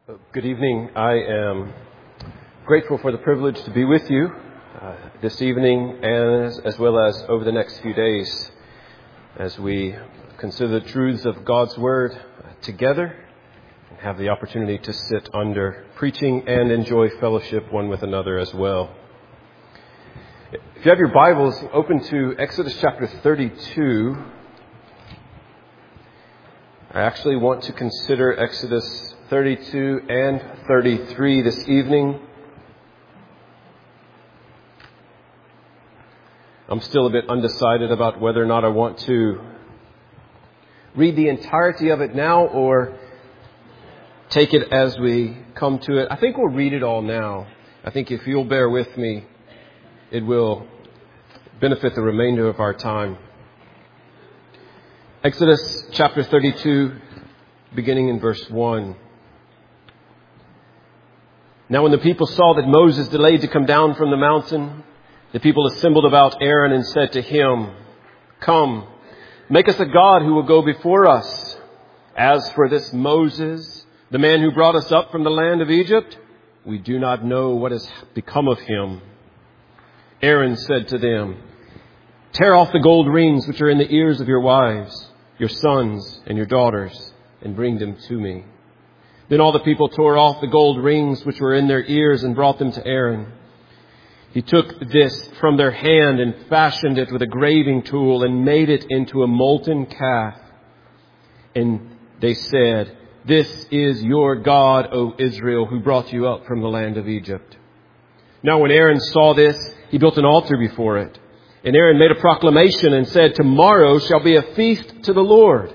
Good evening. I am grateful for the privilege to be with you this evening and as well as over the next few days as we consider the truths of God's Word together and have the opportunity to sit under preaching and enjoy fellowship one with another as well. If you have your Bibles, open to Exodus chapter 32. I actually want to consider Exodus 32 and 33 this evening. I'm still a bit undecided about whether or not I want to read the entirety of it now or take it as we come to it. I think we'll read it all now. I think if you'll bear with me, it will benefit the remainder of our time. Exodus chapter 32, beginning in verse 1. Now when the people saw that Moses delayed to come down from the mountain, the people assembled about Aaron and said to him, "Come, make us a god who will go before us. As for this Moses, the man who brought us up from the land of Egypt, we do not know what has become of him." Aaron said to them, "Tear off the gold rings which are in the ears of your wives, your sons and your daughters, and bring them to me." Then all the people tore off the gold rings which were in their ears and brought them to Aaron. He took this from their hand and fashioned it with a graving tool and made it into a molten calf. And they said, "This is your God, O Israel, who brought you up from the land of Egypt." Now when Aaron saw this, he built an altar before it. And Aaron made a proclamation and said, "Tomorrow shall be a feast to the Lord."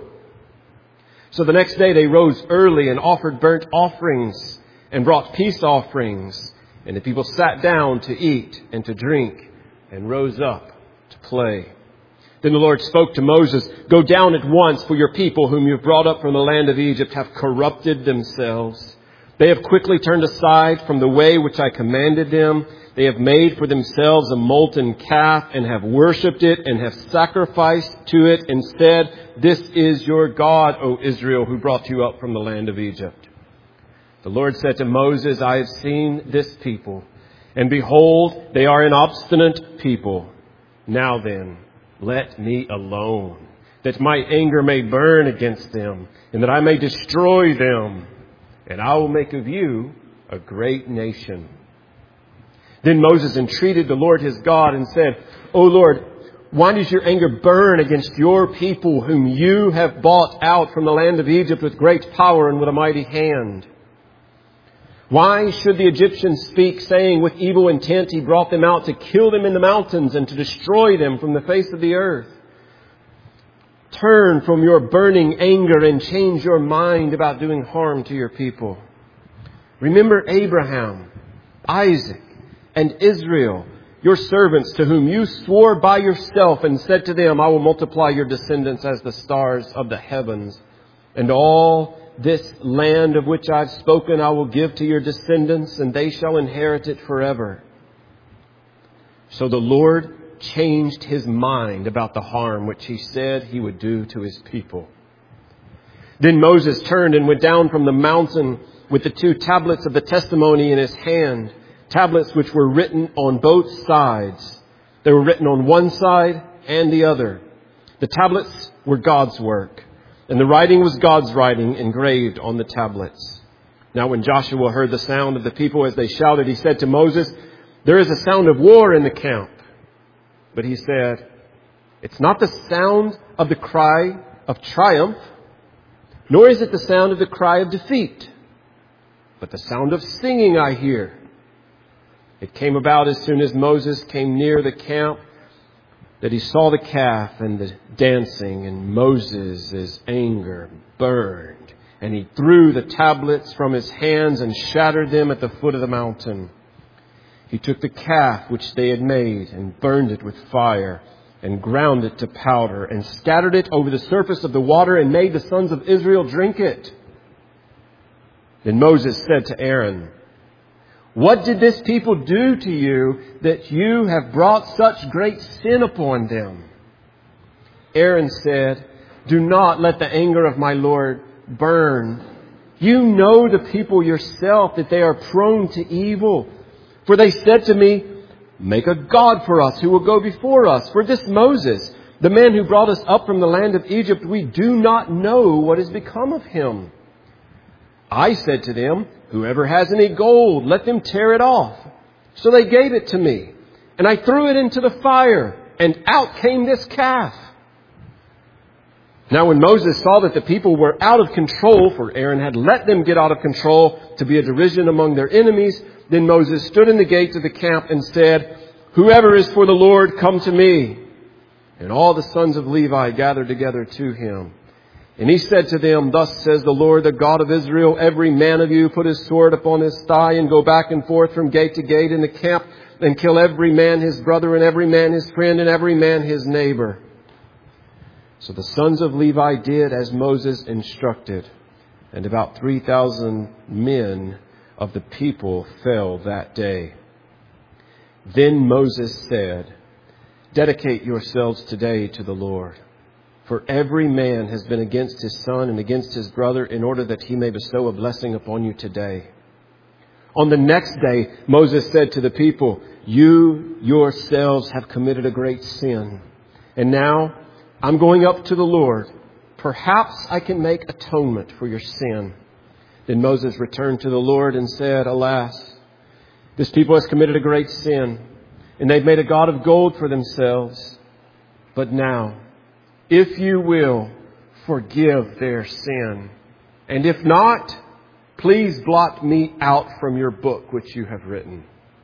So the next day they rose early and offered burnt offerings and brought peace offerings. And the people sat down to eat and to drink and rose up to play. Then the Lord spoke to Moses, "Go down at once, for your people whom you have brought up from the land of Egypt have corrupted themselves. They have quickly turned aside from the way which I commanded them. They have made for themselves a molten calf and have worshipped it and have sacrificed to it and said, 'This is your God, O Israel, who brought you up from the land of Egypt.'" The Lord said to Moses, "I have seen this people, and behold, they are an obstinate people. Now then, let me alone, that my anger may burn against them, and that I may destroy them, and I will make of you a great nation." Then Moses entreated the Lord his God and said, "O Lord, why does your anger burn against your people whom you have brought out from the land of Egypt with great power and with a mighty hand? Why should the Egyptians speak, saying, 'With evil intent he brought them out to kill them in the mountains and to destroy them from the face of the earth'? Turn from your burning anger and change your mind about doing harm to your people. Remember Abraham, Isaac, and Israel, your servants, to whom you swore by yourself and said to them, 'I will multiply your descendants as the stars of the heavens. And all this land of which I've spoken I will give to your descendants, and they shall inherit it forever.' So the Lord changed his mind about the harm which he said he would do to his people. Then Moses turned and went down from the mountain with the 2 tablets of the testimony in his hand, tablets which were written on both sides. They were written on one side and the other. The tablets were God's work, and the writing was God's writing engraved on the tablets. Now when Joshua heard the sound of the people as they shouted, he said to Moses, "There is a sound of war in the camp." But he said, "It's not the sound of the cry of triumph, nor is it the sound of the cry of defeat, but the sound of singing I hear." It came about as soon as Moses came near the camp that he saw the calf and the dancing, and Moses' anger burned, and he threw the tablets from his hands and shattered them at the foot of the mountain. He took the calf which they had made and burned it with fire and ground it to powder and scattered it over the surface of the water and made the sons of Israel drink it. Then Moses said to Aaron, "What did this people do to you that you have brought such great sin upon them?" Aaron said, "Do not let the anger of my Lord burn You know the people yourself, that they are prone to evil. For they said to me, make a God for us who will go before us. For this Moses, the man who brought us up from the land of Egypt, we do not know what has become of him. I said to them, whoever has any gold, let them tear it off. So they gave it to me, and I threw it into the fire, and out came this calf. Now when Moses saw that the people were out of control, for Aaron had let them get out of control to be a derision among their enemies, then Moses stood in the gates of the camp and said, whoever is for the Lord, come to me. And all the sons of Levi gathered together to him. And he said to them, thus says the Lord, the God of Israel, every man of you put his sword upon his thigh and go back and forth from gate to gate in the camp and kill every man his brother and every man his friend and every man his neighbor. So the sons of Levi did as Moses instructed, and about 3,000 men of the people fell that day. Then Moses said, dedicate yourselves today to the Lord. For every man has been against his son and against his brother, in order that he may bestow a blessing upon you today. On the next day, Moses said to the people, you yourselves have committed a great sin. And now I'm going up to the Lord. Perhaps I can make atonement for your sin. Then Moses returned to the Lord and said, alas, this people has committed a great sin, and they've made a god of gold for themselves. But now, if you will, forgive their sin. And if not, please blot me out from your book which you have written.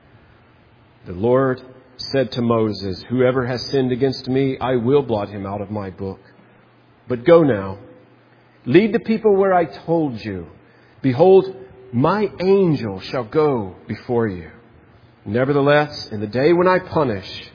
The Lord said to Moses, whoever has sinned against me, I will blot him out of my book. But go now, lead the people where I told you. Behold, my angel shall go before you. Nevertheless, in the day when I punish,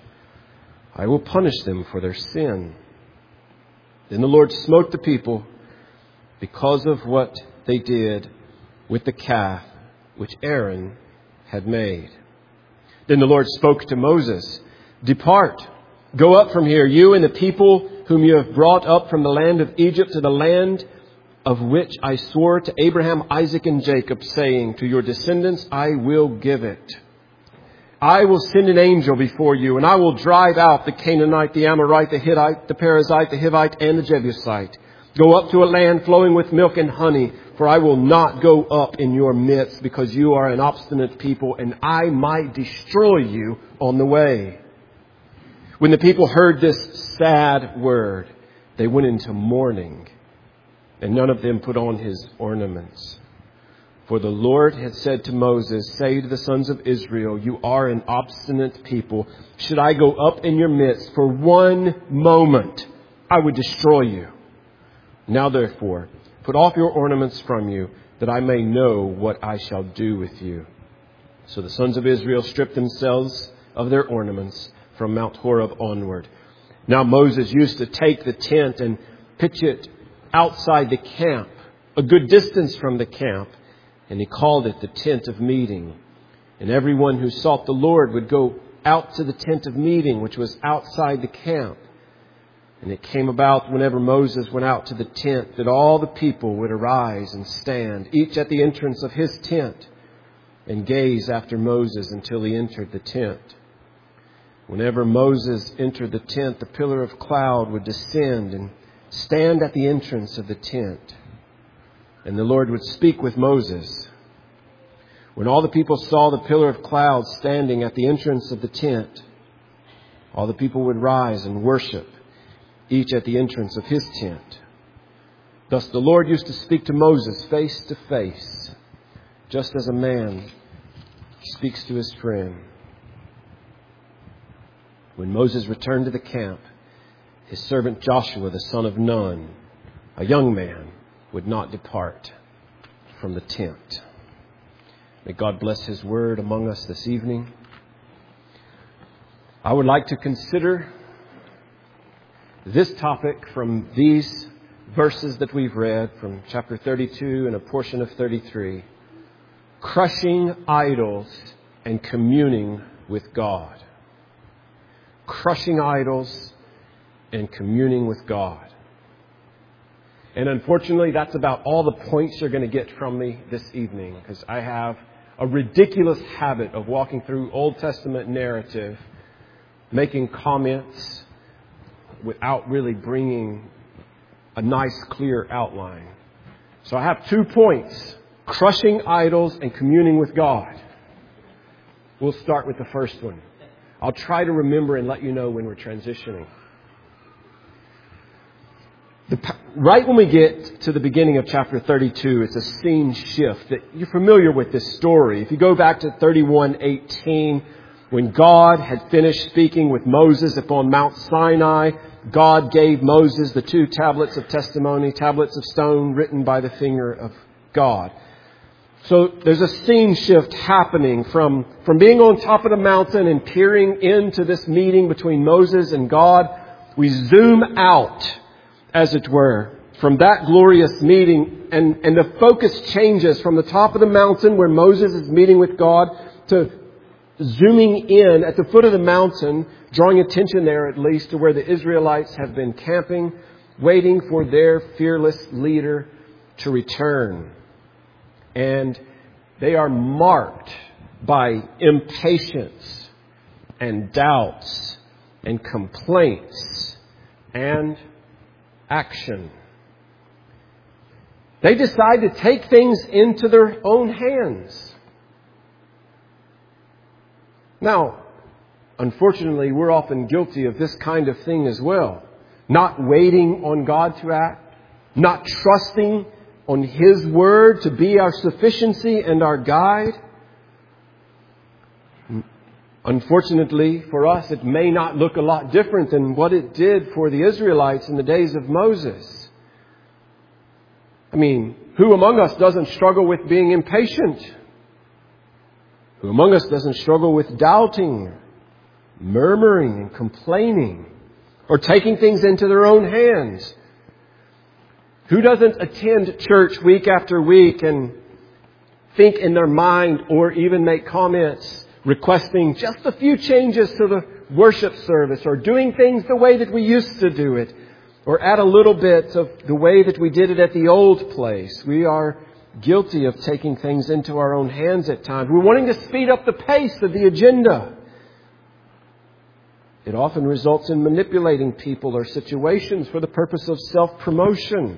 I will punish them for their sin. Then the Lord smote the people because of what they did with the calf which Aaron had made. Then the Lord spoke to Moses, depart, go up from here, you and the people whom you have brought up from the land of Egypt to the land of which I swore to Abraham, Isaac, and Jacob, saying, to your descendants I will give it. I will send an angel before you, and I will drive out the Canaanite, the Amorite, the Hittite, the Perizzite, the Hivite, and the Jebusite. Go up to a land flowing with milk and honey, for I will not go up in your midst, because you are an obstinate people, and I might destroy you on the way. When the people heard this sad word, they went into mourning, and none of them put on his ornaments. For the Lord had said to Moses, say to the sons of Israel, you are an obstinate people. Should I go up in your midst for one moment, I would destroy you. Now therefore, put off your ornaments from you, that I may know what I shall do with you. So the sons of Israel stripped themselves of their ornaments from Mount Horeb onward. Now Moses used to take the tent and pitch it outside the camp, a good distance from the camp, and he called it the tent of meeting. And everyone who sought the Lord would go out to the tent of meeting, which was outside the camp. And it came about whenever Moses went out to the tent that all the people would arise and stand, each at the entrance of his tent, and gaze after Moses until he entered the tent. Whenever Moses entered the tent, the pillar of cloud would descend and stand at the entrance of the tent. And the Lord would speak with Moses. When all the people saw the pillar of cloud standing at the entrance of the tent, all the people would rise and worship, each at the entrance of his tent. Thus the Lord used to speak to Moses face to face, just as a man speaks to his friend. When Moses returned to the camp, his servant Joshua, the son of Nun, a young man, would not depart from the tent. May God bless his word among us this evening. I would like to consider this topic from these verses that we've read from chapter 32 and a portion of 33. Crushing idols and communing with God. Crushing idols and communing with God. And unfortunately, that's about all the points you're going to get from me this evening, because I have a ridiculous habit of walking through Old Testament narrative, making comments without really bringing a nice, clear outline. So I have 2 points: crushing idols and communing with God. We'll start with the first one. I'll try to remember and let you know when we're transitioning. Right when we get to the beginning of chapter 32, it's a scene shift that you're familiar with this story. If you go back to 31:18, when God had finished speaking with Moses upon Mount Sinai, God gave Moses the 2 tablets of testimony, tablets of stone written by the finger of God. So there's a scene shift happening from being on top of the mountain and peering into this meeting between Moses and God. We zoom out, as it were, from that glorious meeting, and the focus changes from the top of the mountain where Moses is meeting with God to zooming in at the foot of the mountain, drawing attention there at least to where the Israelites have been camping, waiting for their fearless leader to return. And they are marked by impatience and doubts and complaints and action. They decide to take things into their own hands. Now, unfortunately, we're often guilty of this kind of thing as well. Not waiting on God to act, not trusting on His Word to be our sufficiency and our guide. Unfortunately for us, it may not look a lot different than what it did for the Israelites in the days of Moses. I mean, who among us doesn't struggle with being impatient? Who among us doesn't struggle with doubting, murmuring and complaining, or taking things into their own hands? Who doesn't attend church week after week and think in their mind or even make comments requesting just a few changes to the worship service, or doing things the way that we used to do it, or add a little bit of the way that we did it at the old place? We are guilty of taking things into our own hands at times. We're wanting to speed up the pace of the agenda. It often results in manipulating people or situations for the purpose of self-promotion.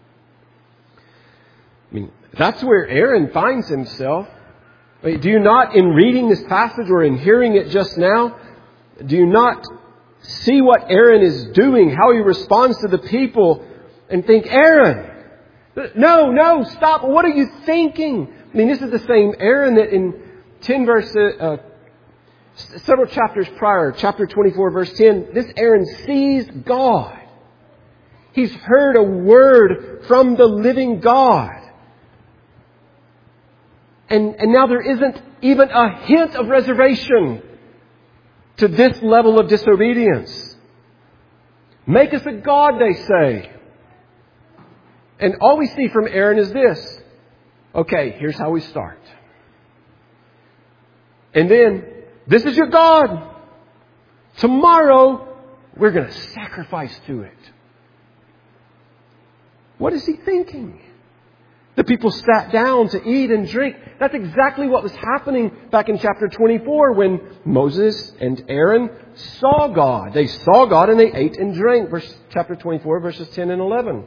I mean, that's where Aaron finds himself. I mean, do you not, in reading this passage or in hearing it just now, do you not see what Aaron is doing, how he responds to the people, and think, Aaron, no, stop. What are you thinking? I mean, this is the same Aaron that in 10 verses, several chapters prior, chapter 24, verse 10, this Aaron sees God. He's heard a word from the living God. And now there isn't even a hint of reservation to this level of disobedience. Make us a god, they say. And all we see from Aaron is this. Okay, here's how we start. And then, this is your God. Tomorrow, we're going to sacrifice to it. What is he thinking? The people sat down to eat and drink. That's exactly what was happening back in chapter 24 when Moses and Aaron saw God. They saw God and they ate and drank. Chapter 24, verses 10 and 11.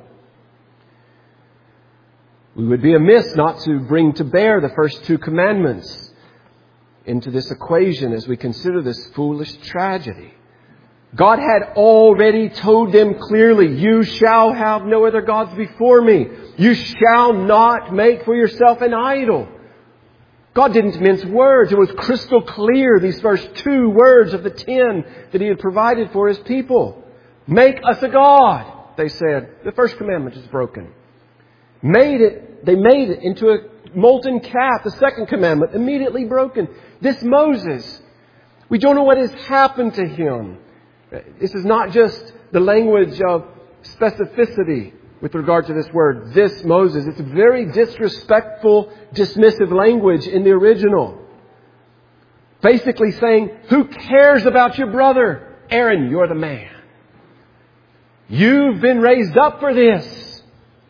We would be amiss not to bring to bear the first 2 commandments into this equation as we consider this foolish tragedy. God had already told them clearly, you shall have no other gods before me. You shall not make for yourself an idol. God didn't mince words. It was crystal clear, these first 2 words of the 10 that He had provided for His people. Make us a god, they said. The first commandment is broken. They made it into a molten calf. The second commandment, immediately broken. This Moses, we don't know what has happened to him. This is not just the language of specificity with regard to this word, this Moses. It's a very disrespectful, dismissive language in the original. Basically saying, who cares about your brother? Aaron, you're the man. You've been raised up for this.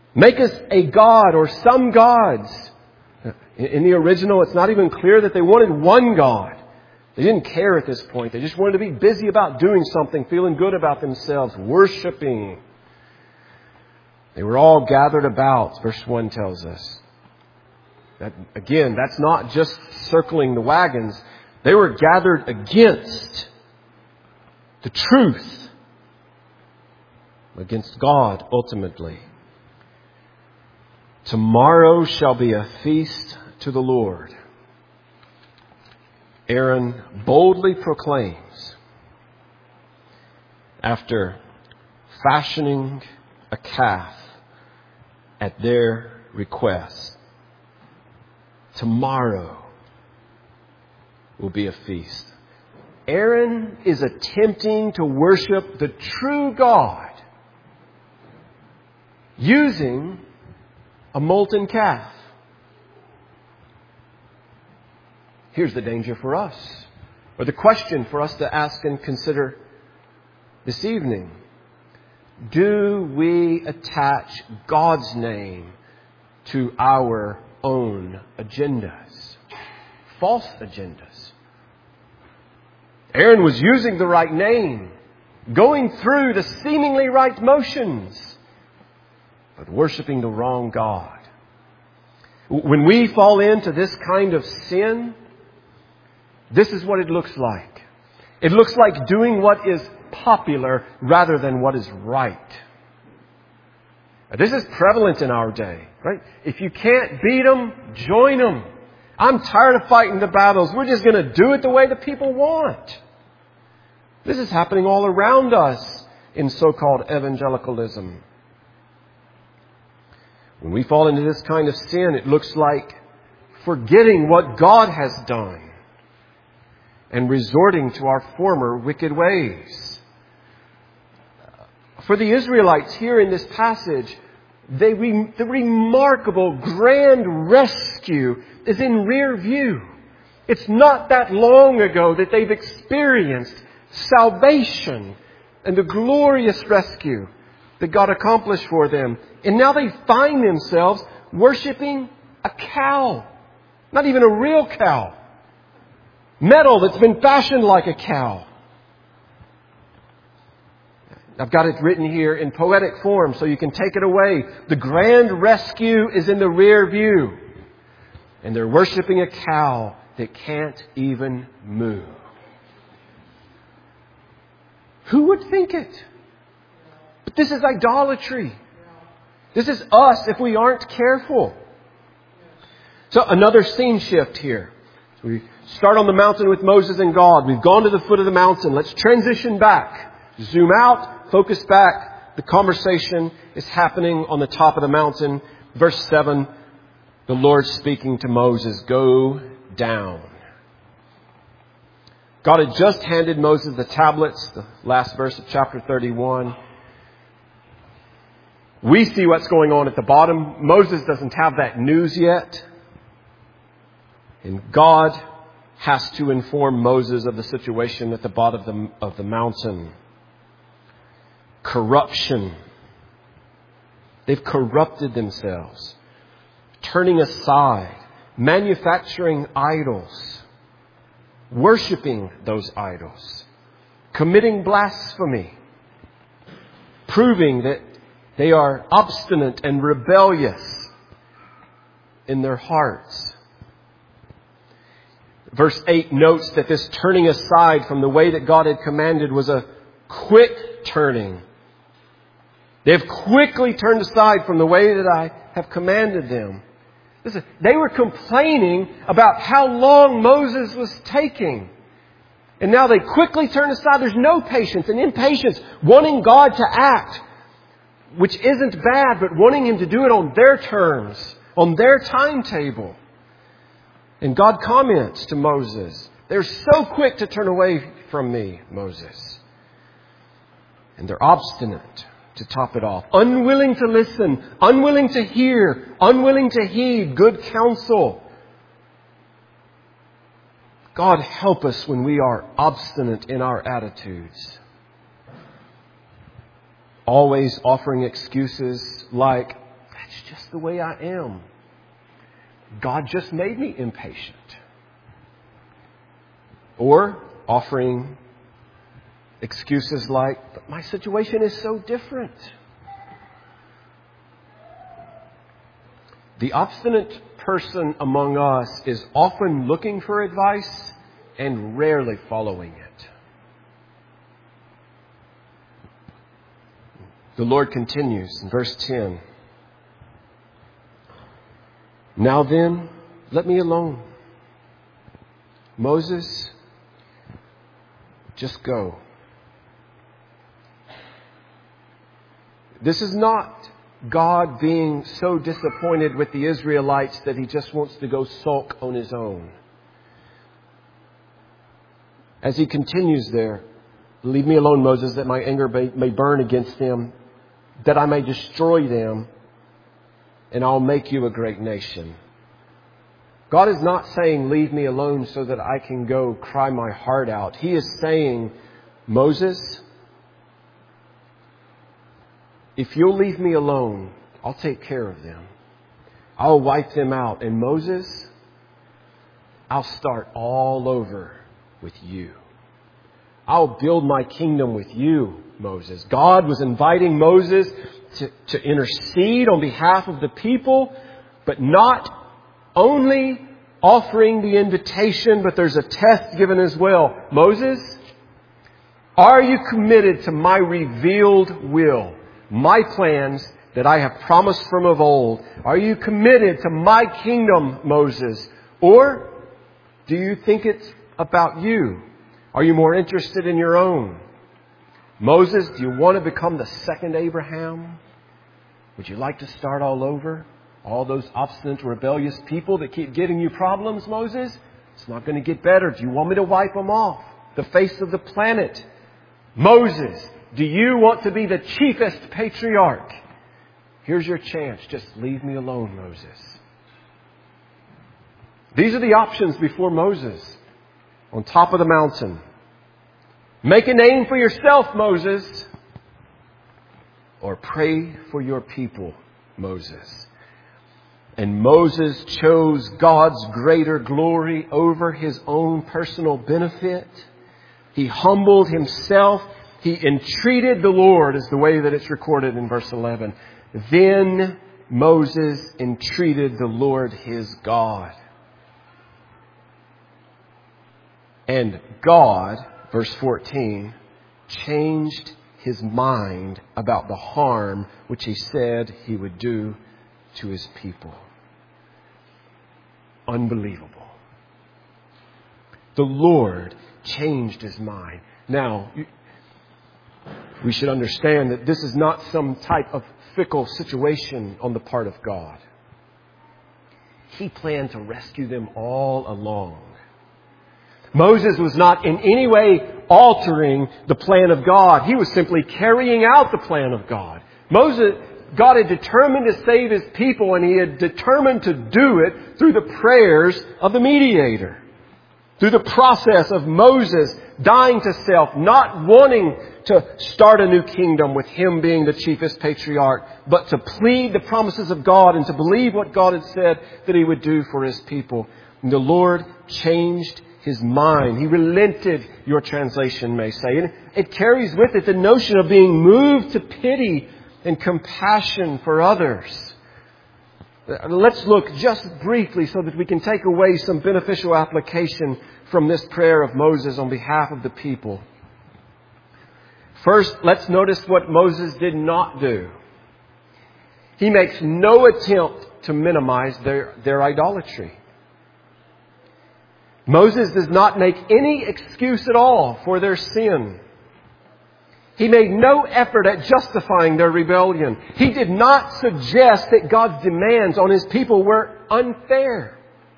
Make us a god or some gods. In the original, it's not even clear that they wanted one God. They didn't care at this point. They just wanted to be busy about doing something, feeling good about themselves, worshiping. They were all gathered about, verse 1 tells us. That, again, that's not just circling the wagons. They were gathered against the truth, against God ultimately. Tomorrow shall be a feast to the Lord. Aaron boldly proclaims, after fashioning a calf at their request, tomorrow will be a feast. Aaron is attempting to worship the true God using a molten calf. Here's the danger for us, or the question for us to ask and consider this evening. Do we attach God's name to our own agendas? False agendas. Aaron was using the right name, going through the seemingly right motions, but worshiping the wrong God. When we fall into this kind of sin, this is what it looks like. It looks like doing what is popular rather than what is right. Now, this is prevalent in our day, right? If you can't beat them, join them. I'm tired of fighting the battles. We're just going to do it the way the people want. This is happening all around us in so-called evangelicalism. When we fall into this kind of sin, it looks like forgetting what God has done and resorting to our former wicked ways. For the Israelites here in this passage, the remarkable grand rescue is in rear view. It's not that long ago that they've experienced salvation and the glorious rescue that God accomplished for them. And now they find themselves worshiping a cow. Not even a real cow. Metal that's been fashioned like a cow. I've got it written here in poetic form so you can take it away. The grand rescue is in the rear view. And they're worshiping a cow that can't even move. Who would think it? But this is idolatry. This is us if we aren't careful. So another scene shift here. We start on the mountain with Moses and God. We've gone to the foot of the mountain. Let's transition back. Zoom out, focus back. The conversation is happening on the top of the mountain. Verse 7, the Lord speaking to Moses, go down. God had just handed Moses the tablets, the last verse of chapter 31. We see what's going on at the bottom. Moses doesn't have that news yet. And God has to inform Moses of the situation at the bottom of the mountain. Corruption. They've corrupted themselves. Turning aside. Manufacturing idols. Worshipping those idols. Committing blasphemy. Proving that they are obstinate and rebellious in their hearts. Verse 8 notes that this turning aside from the way that God had commanded was a quick turning. They have quickly turned aside from the way that I have commanded them. Listen, they were complaining about how long Moses was taking. And now they quickly turn aside. There's no patience and impatience, wanting God to act, which isn't bad, but wanting Him to do it on their terms, on their timetable. And God comments to Moses, they're so quick to turn away from me, Moses. And they're obstinate to top it off. Unwilling to listen, unwilling to hear, unwilling to heed good counsel. God help us when we are obstinate in our attitudes. Always offering excuses like, That's just the way I am. God just made me impatient. Or offering excuses like, but my situation is so different. The obstinate person among us is often looking for advice and rarely following it. The Lord continues in verse 10. Now then, let me alone. Moses, just go. This is not God being so disappointed with the Israelites that He just wants to go sulk on His own. As He continues there, leave me alone, Moses, that my anger may burn against them, that I may destroy them, and I'll make you a great nation. God is not saying, leave me alone so that I can go cry my heart out. He is saying, Moses, if you'll leave me alone, I'll take care of them. I'll wipe them out. And Moses, I'll start all over with you. I'll build my kingdom with you, Moses. God was inviting Moses to intercede on behalf of the people, but not only offering the invitation, but there's a test given as well. Moses, are you committed to my revealed will, my plans that I have promised from of old? Are you committed to my kingdom, Moses? Or do you think it's about you? Are you more interested in your own? Moses, do you want to become the second Abraham? Would you like to start all over? All those obstinate, rebellious people that keep giving you problems, Moses? It's not going to get better. Do you want me to wipe them off the face of the planet? Moses, do you want to be the chiefest patriarch? Here's your chance. Just leave me alone, Moses. These are the options before Moses on top of the mountain. Make a name for yourself, Moses, or pray for your people, Moses. And Moses chose God's greater glory over his own personal benefit. He humbled himself. He entreated the Lord, is the way that it's recorded in verse 11. Then Moses entreated the Lord his God. And God, verse 14, changed his mind about the harm which he said he would do to his people. Unbelievable. The Lord changed his mind. Now, we should understand that this is not some type of fickle situation on the part of God. He planned to rescue them all along. Moses was not in any way altering the plan of God. He was simply carrying out the plan of God. God had determined to save His people, and He had determined to do it through the prayers of the mediator. Through the process of Moses dying to self, not wanting to start a new kingdom with him being the chiefest patriarch, but to plead the promises of God and to believe what God had said that He would do for His people. And the Lord changed His mind. He relented, your translation may say. And it carries with it the notion of being moved to pity and compassion for others. Let's look just briefly so that we can take away some beneficial application from this prayer of Moses on behalf of the people. First, let's notice what Moses did not do. He makes no attempt to minimize their idolatry. Moses does not make any excuse at all for their sin. He made no effort at justifying their rebellion. He did not suggest that God's demands on His people were unfair.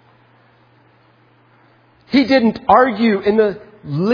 He didn't argue in the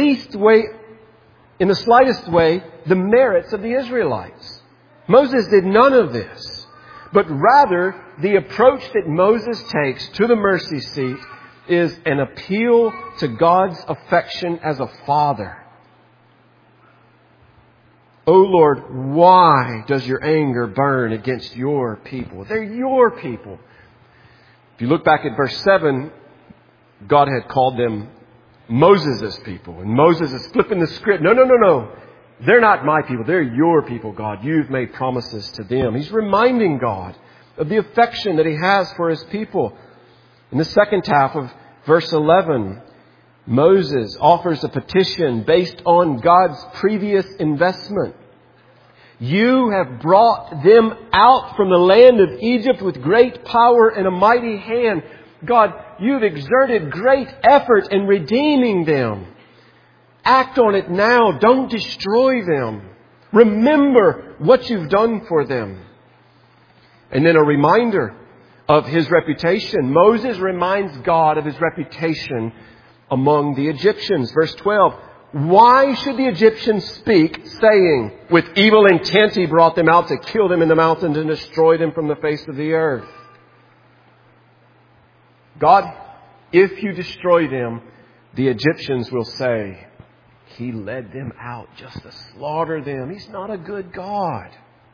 slightest way, the merits of the Israelites. Moses did none of this. But rather, the approach that Moses takes to the mercy seat is an appeal to God's affection as a father. O Lord, why does your anger burn against your people? They're your people. If you look back at verse 7, God had called them Moses' people. And Moses is flipping the script. No. They're not my people. They're your people, God. You've made promises to them. He's reminding God of the affection that He has for His people. In the second half of verse 11, Moses offers a petition based on God's previous investment. You have brought them out from the land of Egypt with great power and a mighty hand. God, you've exerted great effort in redeeming them. Act on it now. Don't destroy them. Remember what you've done for them. And then a reminder of His reputation. Moses reminds God of His reputation among the Egyptians. Verse 12. Why should the Egyptians speak, saying, with evil intent He brought them out to kill them in the mountains and destroy them from the face of the earth? God, if you destroy them, the Egyptians will say, He led them out just to slaughter them. He's not a good God.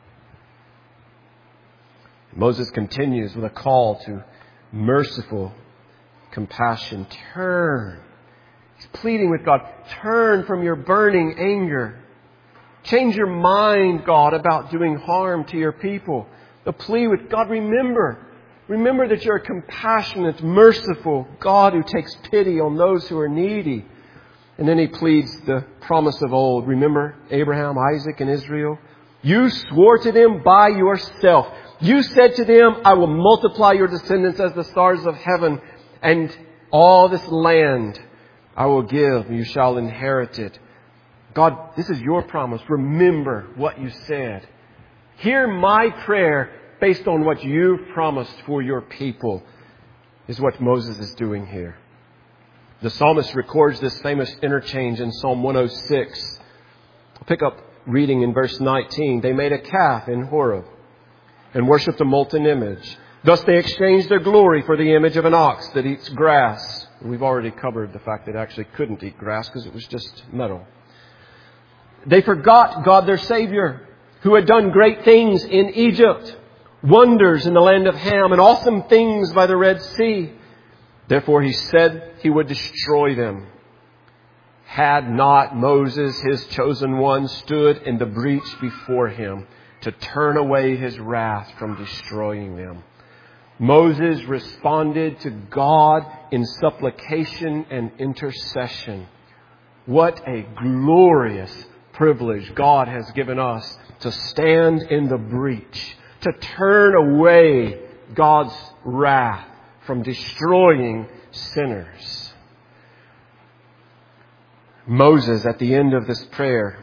Moses continues with a call to merciful compassion. Turn. He's pleading with God. Turn from your burning anger. Change your mind, God, about doing harm to your people. The plea with God, remember that you're a compassionate, merciful God who takes pity on those who are needy. And then He pleads the promise of old. Remember Abraham, Isaac, and Israel? You swore to them by yourself. You said to them, I will multiply your descendants as the stars of heaven, and all this land I will give, and you shall inherit it. God, this is your promise. Remember what you said. Hear my prayer based on what you've promised for your people, is what Moses is doing here. The psalmist records this famous interchange in Psalm 106. I'll pick up reading in verse 19. They made a calf in Horeb and worshipped a molten image. Thus they exchanged their glory for the image of an ox that eats grass. We've already covered the fact that it actually couldn't eat grass because it was just metal. They forgot God their Savior, who had done great things in Egypt, wonders in the land of Ham, and awesome things by the Red Sea. Therefore He said He would destroy them. Had not Moses, His chosen one, stood in the breach before Him to turn away His wrath from destroying them. Moses responded to God in supplication and intercession. What a glorious privilege God has given us to stand in the breach, to turn away God's wrath from destroying sinners. Moses, at the end of this prayer,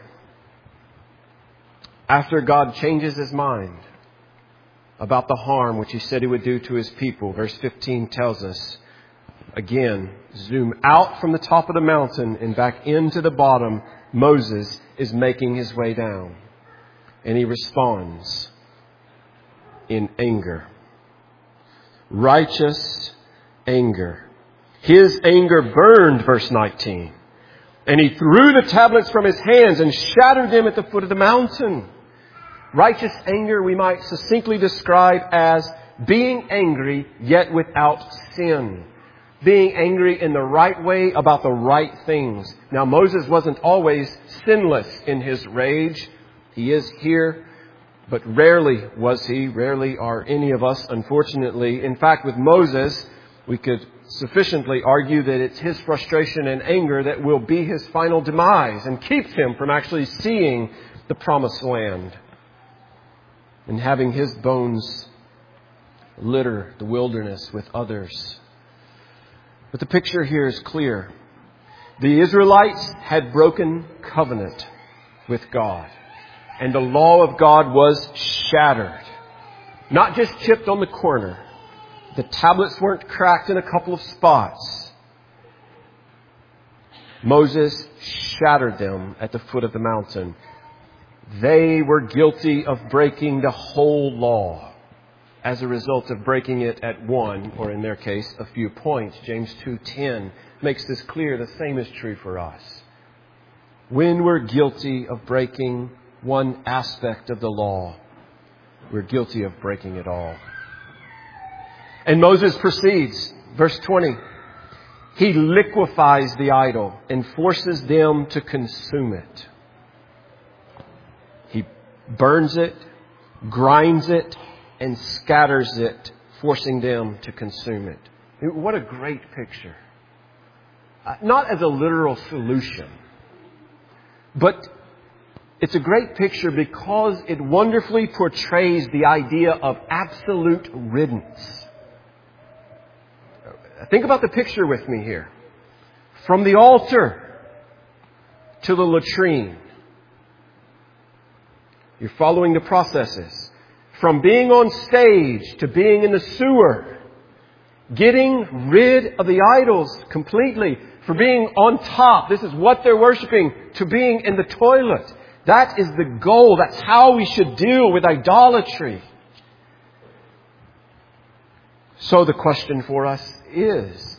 after God changes His mind about the harm which He said He would do to His people, verse 15 tells us, again, zoom out from the top of the mountain and back into the bottom, Moses is making his way down. And he responds in anger. Righteous anger. His anger burned, verse 19. And he threw the tablets from his hands and shattered them at the foot of the mountain. Righteous anger we might succinctly describe as being angry yet without sin. Being angry in the right way about the right things. Now Moses wasn't always sinless in his rage. He is here, but rarely was he. Rarely are any of us, unfortunately. In fact, with Moses, we could sufficiently argue that it's his frustration and anger that will be his final demise and keeps him from actually seeing the promised land and having his bones litter the wilderness with others. But the picture here is clear. The Israelites had broken covenant with God, and the law of God was shattered. Not just chipped on the corner. The tablets weren't cracked in a couple of spots. Moses shattered them at the foot of the mountain. They were guilty of breaking the whole law as a result of breaking it at one, or in their case, a few points. James 2:10 makes this clear. The same is true for us. When we're guilty of breaking one aspect of the law, we're guilty of breaking it all. And Moses proceeds, verse 20. He liquefies the idol and forces them to consume it. He burns it, grinds it, and scatters it, forcing them to consume it. What a great picture. Not as a literal solution, but it's a great picture because it wonderfully portrays the idea of absolute riddance. Think about the picture with me here. From the altar to the latrine. You're following the processes. From being on stage to being in the sewer. Getting rid of the idols completely. For being on top, this is what they're worshiping, to being in the toilet. That is the goal. That's how we should deal with idolatry. So the question for us is,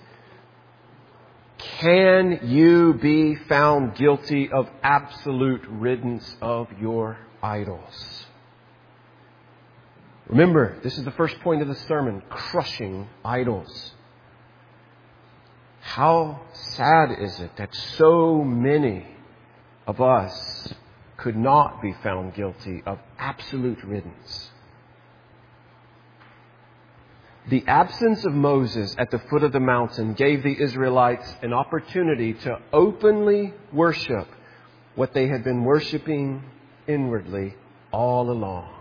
can you be found guilty of absolute riddance of your idols? Remember, this is the first point of the sermon, crushing idols. How sad is it that so many of us could not be found guilty of absolute riddance? The absence of Moses at the foot of the mountain gave the Israelites an opportunity to openly worship what they had been worshiping inwardly all along.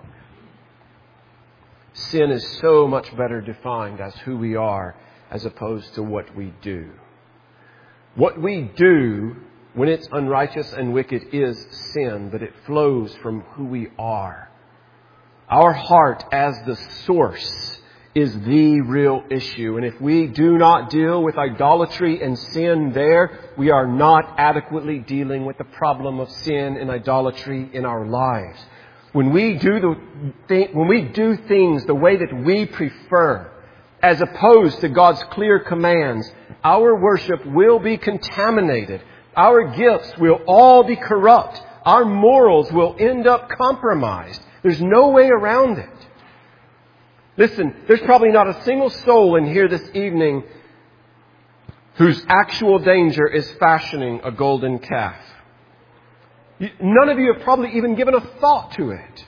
Sin is so much better defined as who we are as opposed to what we do. What we do when it's unrighteous and wicked is sin, but it flows from who we are. Our heart as the source is the real issue. And if we do not deal with idolatry and sin there, we are not adequately dealing with the problem of sin and idolatry in our lives. When we do things the way that we prefer, as opposed to God's clear commands, our worship will be contaminated. Our gifts will all be corrupt. Our morals will end up compromised. There's no way around it. Listen, there's probably not a single soul in here this evening whose actual danger is fashioning a golden calf. None of you have probably even given a thought to it.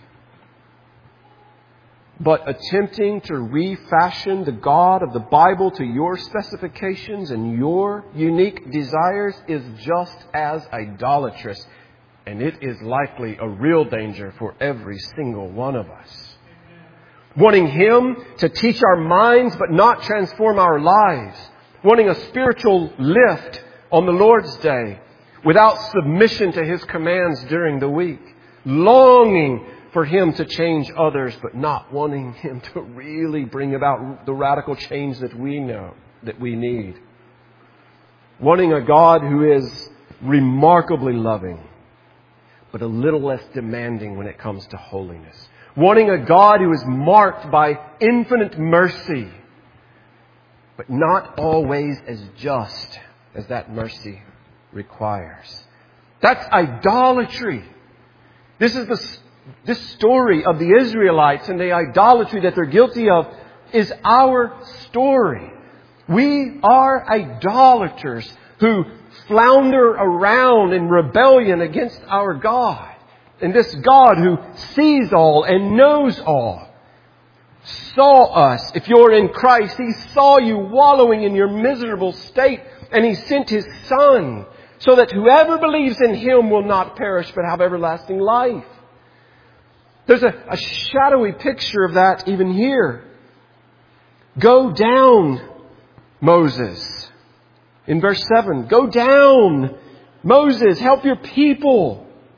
But attempting to refashion the God of the Bible to your specifications and your unique desires is just as idolatrous. And it is likely a real danger for every single one of us. Wanting Him to teach our minds but not transform our lives. Wanting a spiritual lift on the Lord's Day without submission to His commands during the week. Longing for Him to change others but not wanting Him to really bring about the radical change that we know that we need. Wanting a God who is remarkably loving but a little less demanding when it comes to holiness. Wanting a God who is marked by infinite mercy, but not always as just as that mercy requires. That's idolatry. This story of the Israelites and the idolatry that they're guilty of is our story. We are idolaters who flounder around in rebellion against our God. And this God who sees all and knows all saw us. If you're in Christ, He saw you wallowing in your miserable state, and He sent His Son so that whoever believes in Him will not perish but have everlasting life. There's a shadowy picture of that even here. Go down, Moses. In verse 7, go down, Moses, help your people.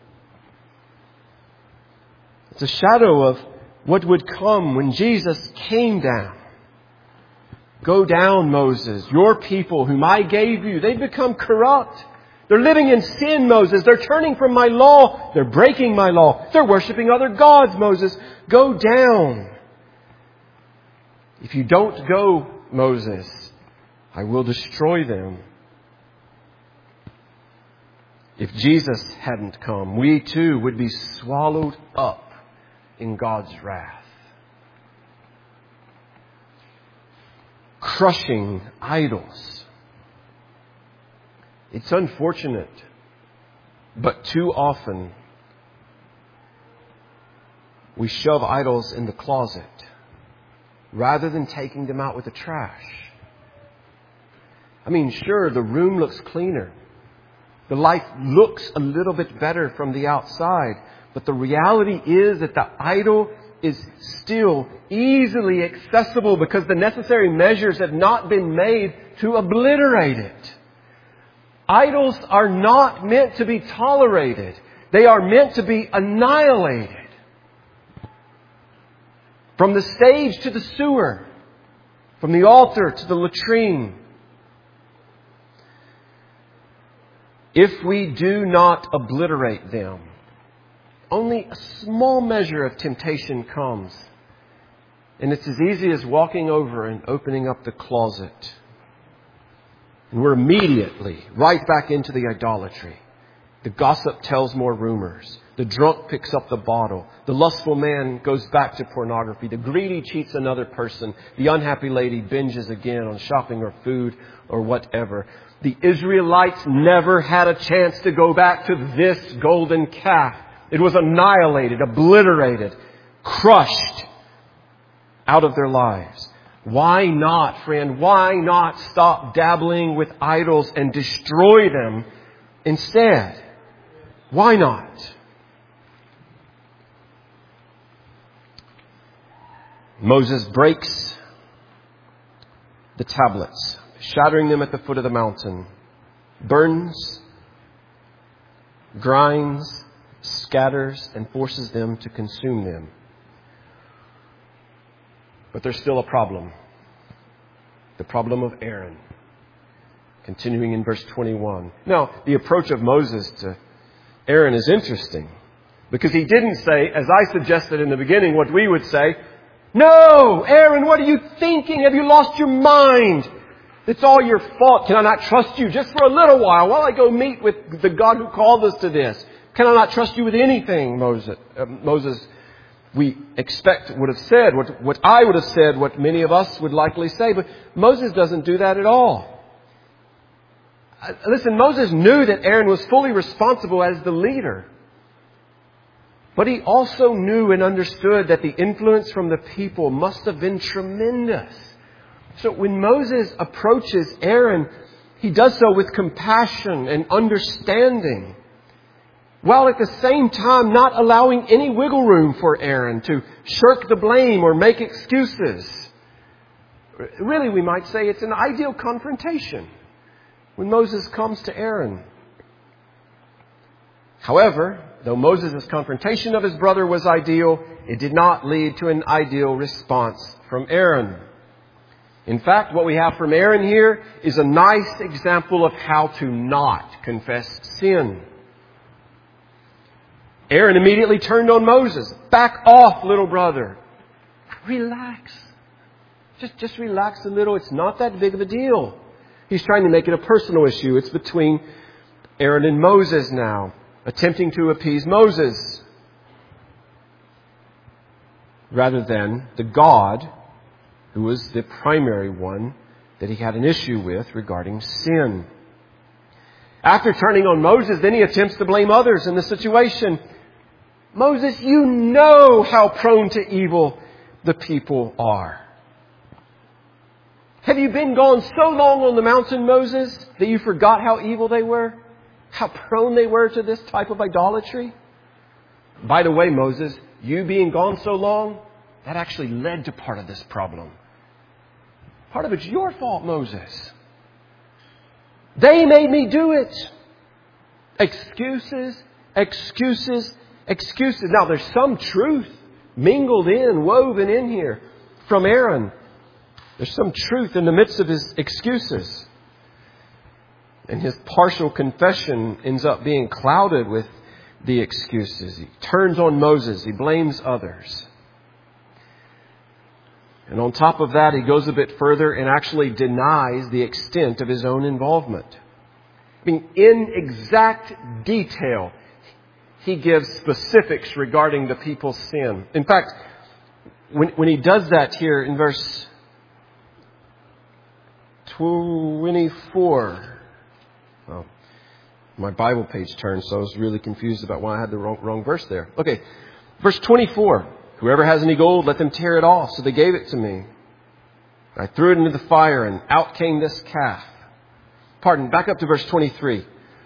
It's a shadow of what would come when Jesus came down. Go down, Moses. Your people whom I gave you, they've become corrupt. They're living in sin, Moses. They're turning from my law. They're breaking my law. They're worshiping other gods, Moses. Go down. If you don't go, Moses, I will destroy them. If Jesus hadn't come, we too would be swallowed up in God's wrath. Crushing idols. It's unfortunate, but too often we shove idols in the closet rather than taking them out with the trash. I mean, sure, the room looks cleaner. The life looks a little bit better from the outside. But the reality is that the idol is still easily accessible because the necessary measures have not been made to obliterate it. Idols are not meant to be tolerated. They are meant to be annihilated. From the stage to the sewer. From the altar to the latrine. If we do not obliterate them, only a small measure of temptation comes. And it's as easy as walking over and opening up the closet. And we're immediately right back into the idolatry. The gossip tells more rumors. The drunk picks up the bottle. The lustful man goes back to pornography. The greedy cheats another person. The unhappy lady binges again on shopping or food or whatever. The Israelites never had a chance to go back to this golden calf. It was annihilated, obliterated, crushed out of their lives. Why not, friend? Why not stop dabbling with idols and destroy them instead? Why not? Moses breaks the tablets, shattering them at the foot of the mountain, burns, grinds, scatters, and forces them to consume them. But there's still a problem. The problem of Aaron. Continuing in verse 21. Now, the approach of Moses to Aaron is interesting. Because he didn't say, as I suggested in the beginning, what we would say, "No, Aaron, what are you thinking? Have you lost your mind? It's all your fault. Can I not trust you just for a little while I go meet with the God who called us to this? Can I not trust you with anything?" Moses, we expect would have said, what I would have said, what many of us would likely say. But Moses doesn't do that at all. Listen, Moses knew that Aaron was fully responsible as the leader. But he also knew and understood that the influence from the people must have been tremendous. So when Moses approaches Aaron, he does so with compassion and understanding, while at the same time not allowing any wiggle room for Aaron to shirk the blame or make excuses. Really, we might say it's an ideal confrontation when Moses comes to Aaron. However, though Moses' confrontation of his brother was ideal, it did not lead to an ideal response from Aaron. In fact, what we have from Aaron here is a nice example of how to not confess sin. Aaron immediately turned on Moses. "Back off, little brother. Relax. Just relax a little. It's not that big of a deal." He's trying to make it a personal issue. It's between Aaron and Moses now, attempting to appease Moses rather than the God who was the primary one that he had an issue with regarding sin. After turning on Moses, then he attempts to blame others in the situation. "Moses, you know how prone to evil the people are. Have you been gone so long on the mountain, Moses, that you forgot how evil they were? How prone they were to this type of idolatry? By the way, Moses, you being gone so long, that actually led to part of this problem. Part of it's your fault, Moses. They made me do it." Excuses, excuses, excuses. Now, there's some truth mingled in, woven in here from Aaron. There's some truth in the midst of his excuses. And his partial confession ends up being clouded with the excuses. He turns on Moses. He blames others. And on top of that, he goes a bit further and actually denies the extent of his own involvement. I mean, in exact detail, he gives specifics regarding the people's sin. In fact, when he does that here in verse 24, well, my Bible page turned, so I was really confused about why I had the wrong verse there. Okay, verse 24. Whoever has any gold, let them tear it off. So they gave it to me. I threw it into the fire, and out came this calf. Back up to verse 23.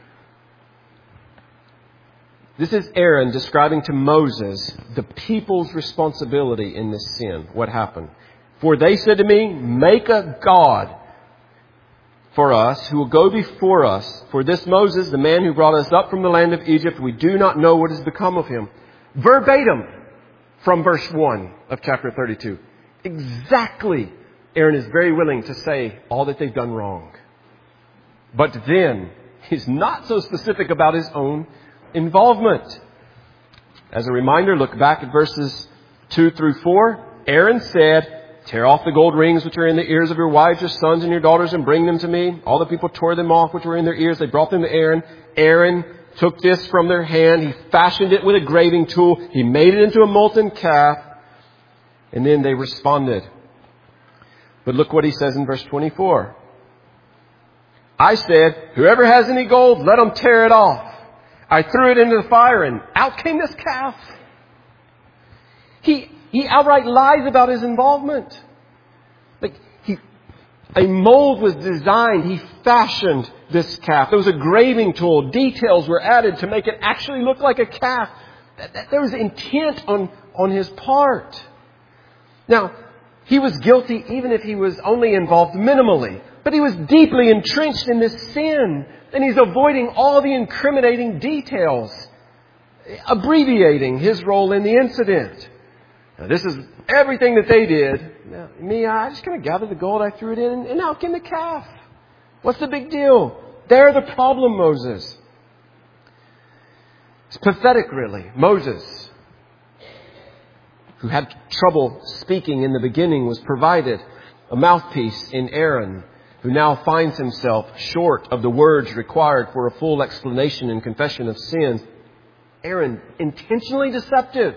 This is Aaron describing to Moses the people's responsibility in this sin. What happened? For they said to me, make a god for us who will go before us. For this Moses, the man who brought us up from the land of Egypt, we do not know what has become of him. Verbatim from verse 1 of chapter 32. Exactly. Aaron is very willing to say all that they've done wrong. But then he's not so specific about his own involvement. As a reminder, look back at verses 2 through 4. Aaron said, tear off the gold rings which are in the ears of your wives, your sons, and your daughters, and bring them to me. All the people tore them off which were in their ears. They brought them to Aaron. Aaron took this from their hand. He fashioned it with a graving tool. He made it into a molten calf. And then they responded. But look what he says in verse 24. I said, whoever has any gold, let him tear it off. I threw it into the fire, and out came this calf. He outright lies about his involvement. A mold was designed. He fashioned this calf. There was a graving tool. Details were added to make it actually look like a calf. There was intent on his part. Now, he was guilty even if he was only involved minimally. But he was deeply entrenched in this sin. And he's avoiding all the incriminating details, abbreviating his role in the incident. Now, this is everything that they did. Now, I just kind of gathered the gold, I threw it in, and out came the calf. What's the big deal? They're the problem, Moses. It's pathetic, really. Moses, who had trouble speaking in the beginning, was provided a mouthpiece in Aaron, who now finds himself short of the words required for a full explanation and confession of sins. Aaron, intentionally deceptive.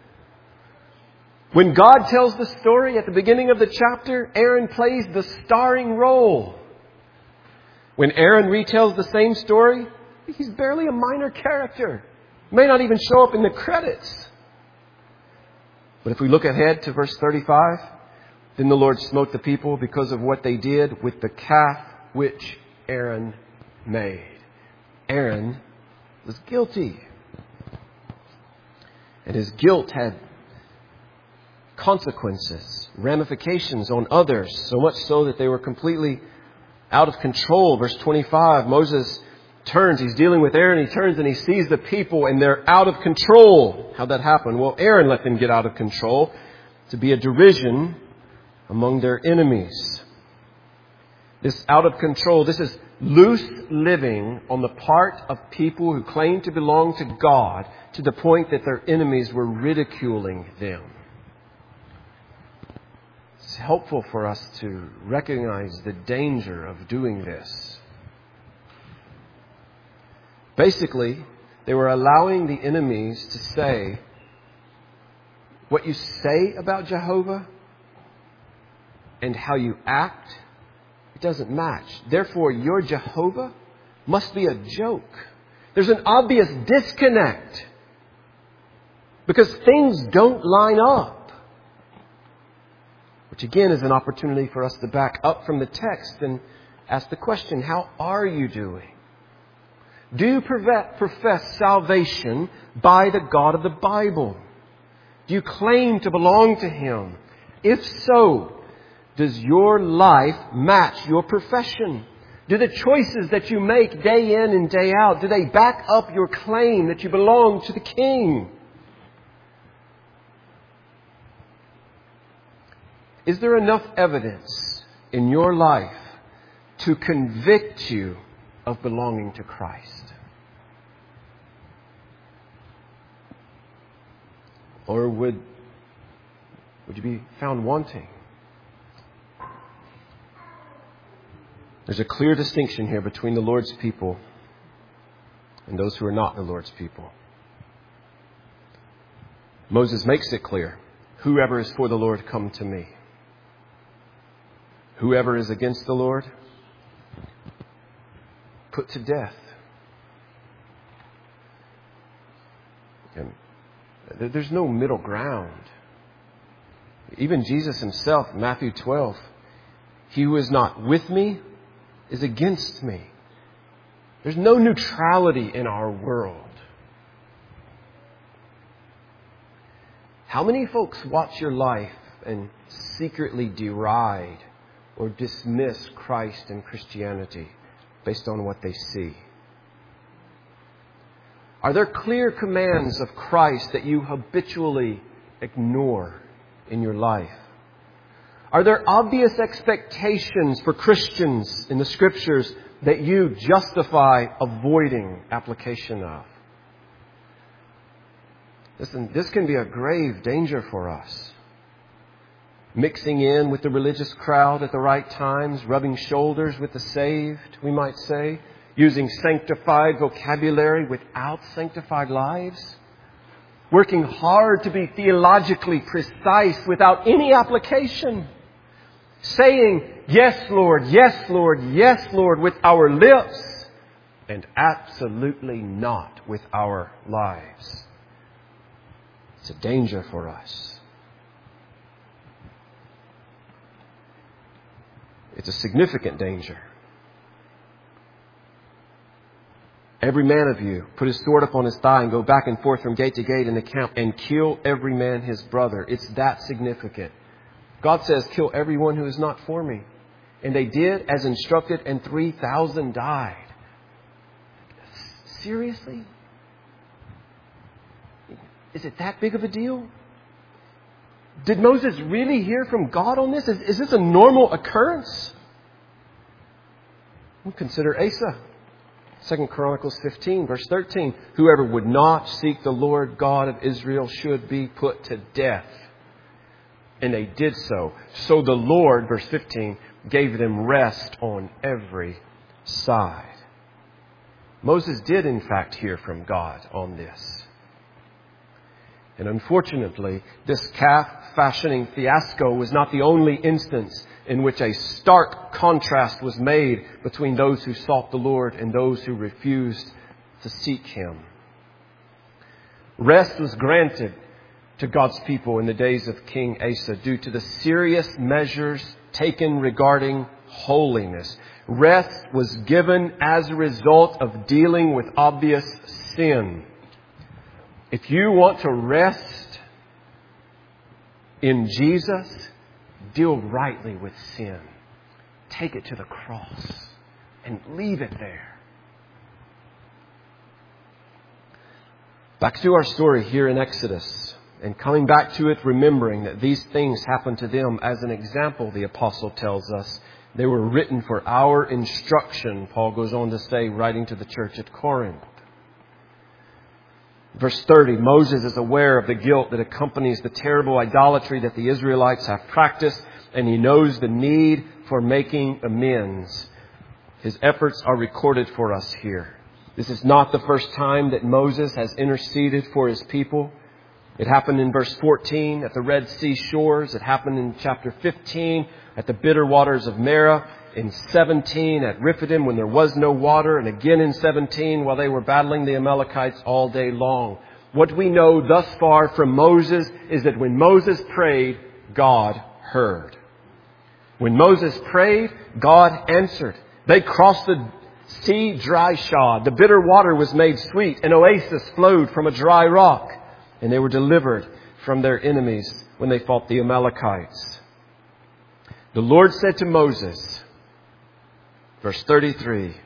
When God tells the story at the beginning of the chapter, Aaron plays the starring role. When Aaron retells the same story, he's barely a minor character. May not even show up in the credits. But if we look ahead to verse 35, then the Lord smote the people because of what they did with the calf which Aaron made. Aaron was guilty. And his guilt had consequences, ramifications on others, so much so that they were completely out of control. Verse 25, Moses turns, he's dealing with Aaron, he turns and he sees the people and they're out of control. How'd that happen? Well, Aaron let them get out of control to be a derision among their enemies. This out of control, this is loose living on the part of people who claim to belong to God to the point that their enemies were ridiculing them. It's helpful for us to recognize the danger of doing this. Basically, they were allowing the enemies to say, what you say about Jehovah and how you act, it doesn't match. Therefore, your Jehovah must be a joke. There's an obvious disconnect because things don't line up. Which again is an opportunity for us to back up from the text and ask the question, how are you doing? Do you profess salvation by the God of the Bible? Do you claim to belong to Him? If so, does your life match your profession? Do the choices that you make day in and day out, do they back up your claim that you belong to the King? Is there enough evidence in your life to convict you of belonging to Christ? Or would you be found wanting? There's a clear distinction here between the Lord's people and those who are not the Lord's people. Moses makes it clear, whoever is for the Lord, come to me. Whoever is against the Lord, put to death. And there's no middle ground. Even Jesus himself, Matthew 12, he who is not with me is against me. There's no neutrality in our world. How many folks watch your life and secretly deride or dismiss Christ and Christianity based on what they see? Are there clear commands of Christ that you habitually ignore in your life? Are there obvious expectations for Christians in the Scriptures that you justify avoiding application of? Listen, this can be a grave danger for us. Mixing in with the religious crowd at the right times, rubbing shoulders with the saved, we might say, using sanctified vocabulary without sanctified lives, working hard to be theologically precise without any application, saying, yes, Lord, yes, Lord, yes, Lord, with our lips, and absolutely not with our lives. It's a danger for us. It's a significant danger. Every man of you put his sword upon his thigh and go back and forth from gate to gate in the camp and kill every man his brother. It's that significant. God says, kill everyone who is not for me. And they did as instructed, and 3,000 died. Seriously? Is it that big of a deal? Did Moses really hear from God on this? Is this a normal occurrence? We'll consider Asa. 2 Chronicles 15, verse 13. Whoever would not seek the Lord God of Israel should be put to death. And they did so. So the Lord, verse 15, gave them rest on every side. Moses did, in fact, hear from God on this. And unfortunately, this calf-fashioning fiasco was not the only instance in which a stark contrast was made between those who sought the Lord and those who refused to seek Him. Rest was granted to God's people in the days of King Asa due to the serious measures taken regarding holiness. Rest was given as a result of dealing with obvious sin. If you want to rest in Jesus, deal rightly with sin. Take it to the cross and leave it there. Back to our story here in Exodus, and coming back to it, remembering that these things happened to them as an example, the apostle tells us. They were written for our instruction, Paul goes on to say, writing to the church at Corinth. Verse 30, Moses is aware of the guilt that accompanies the terrible idolatry that the Israelites have practiced, and he knows the need for making amends. His efforts are recorded for us here. This is not the first time that Moses has interceded for his people. It happened in verse 14 at the Red Sea shores. It happened in chapter 15 at the bitter waters of Marah. In 17 at Rephidim when there was no water. And again in 17 while they were battling the Amalekites all day long. What we know thus far from Moses is that when Moses prayed, God heard. When Moses prayed, God answered. They crossed the sea dry shod. The bitter water was made sweet. An oasis flowed from a dry rock. And they were delivered from their enemies when they fought the Amalekites. The Lord said to Moses, verse 33,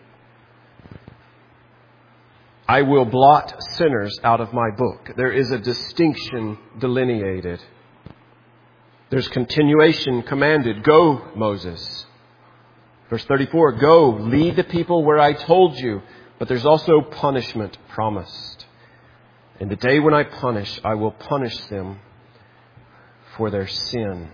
I will blot sinners out of my book. There is a distinction delineated. There's continuation commanded. Go, Moses. Verse 34, go, lead the people where I told you. But there's also punishment promised. In the day when I punish, I will punish them for their sin.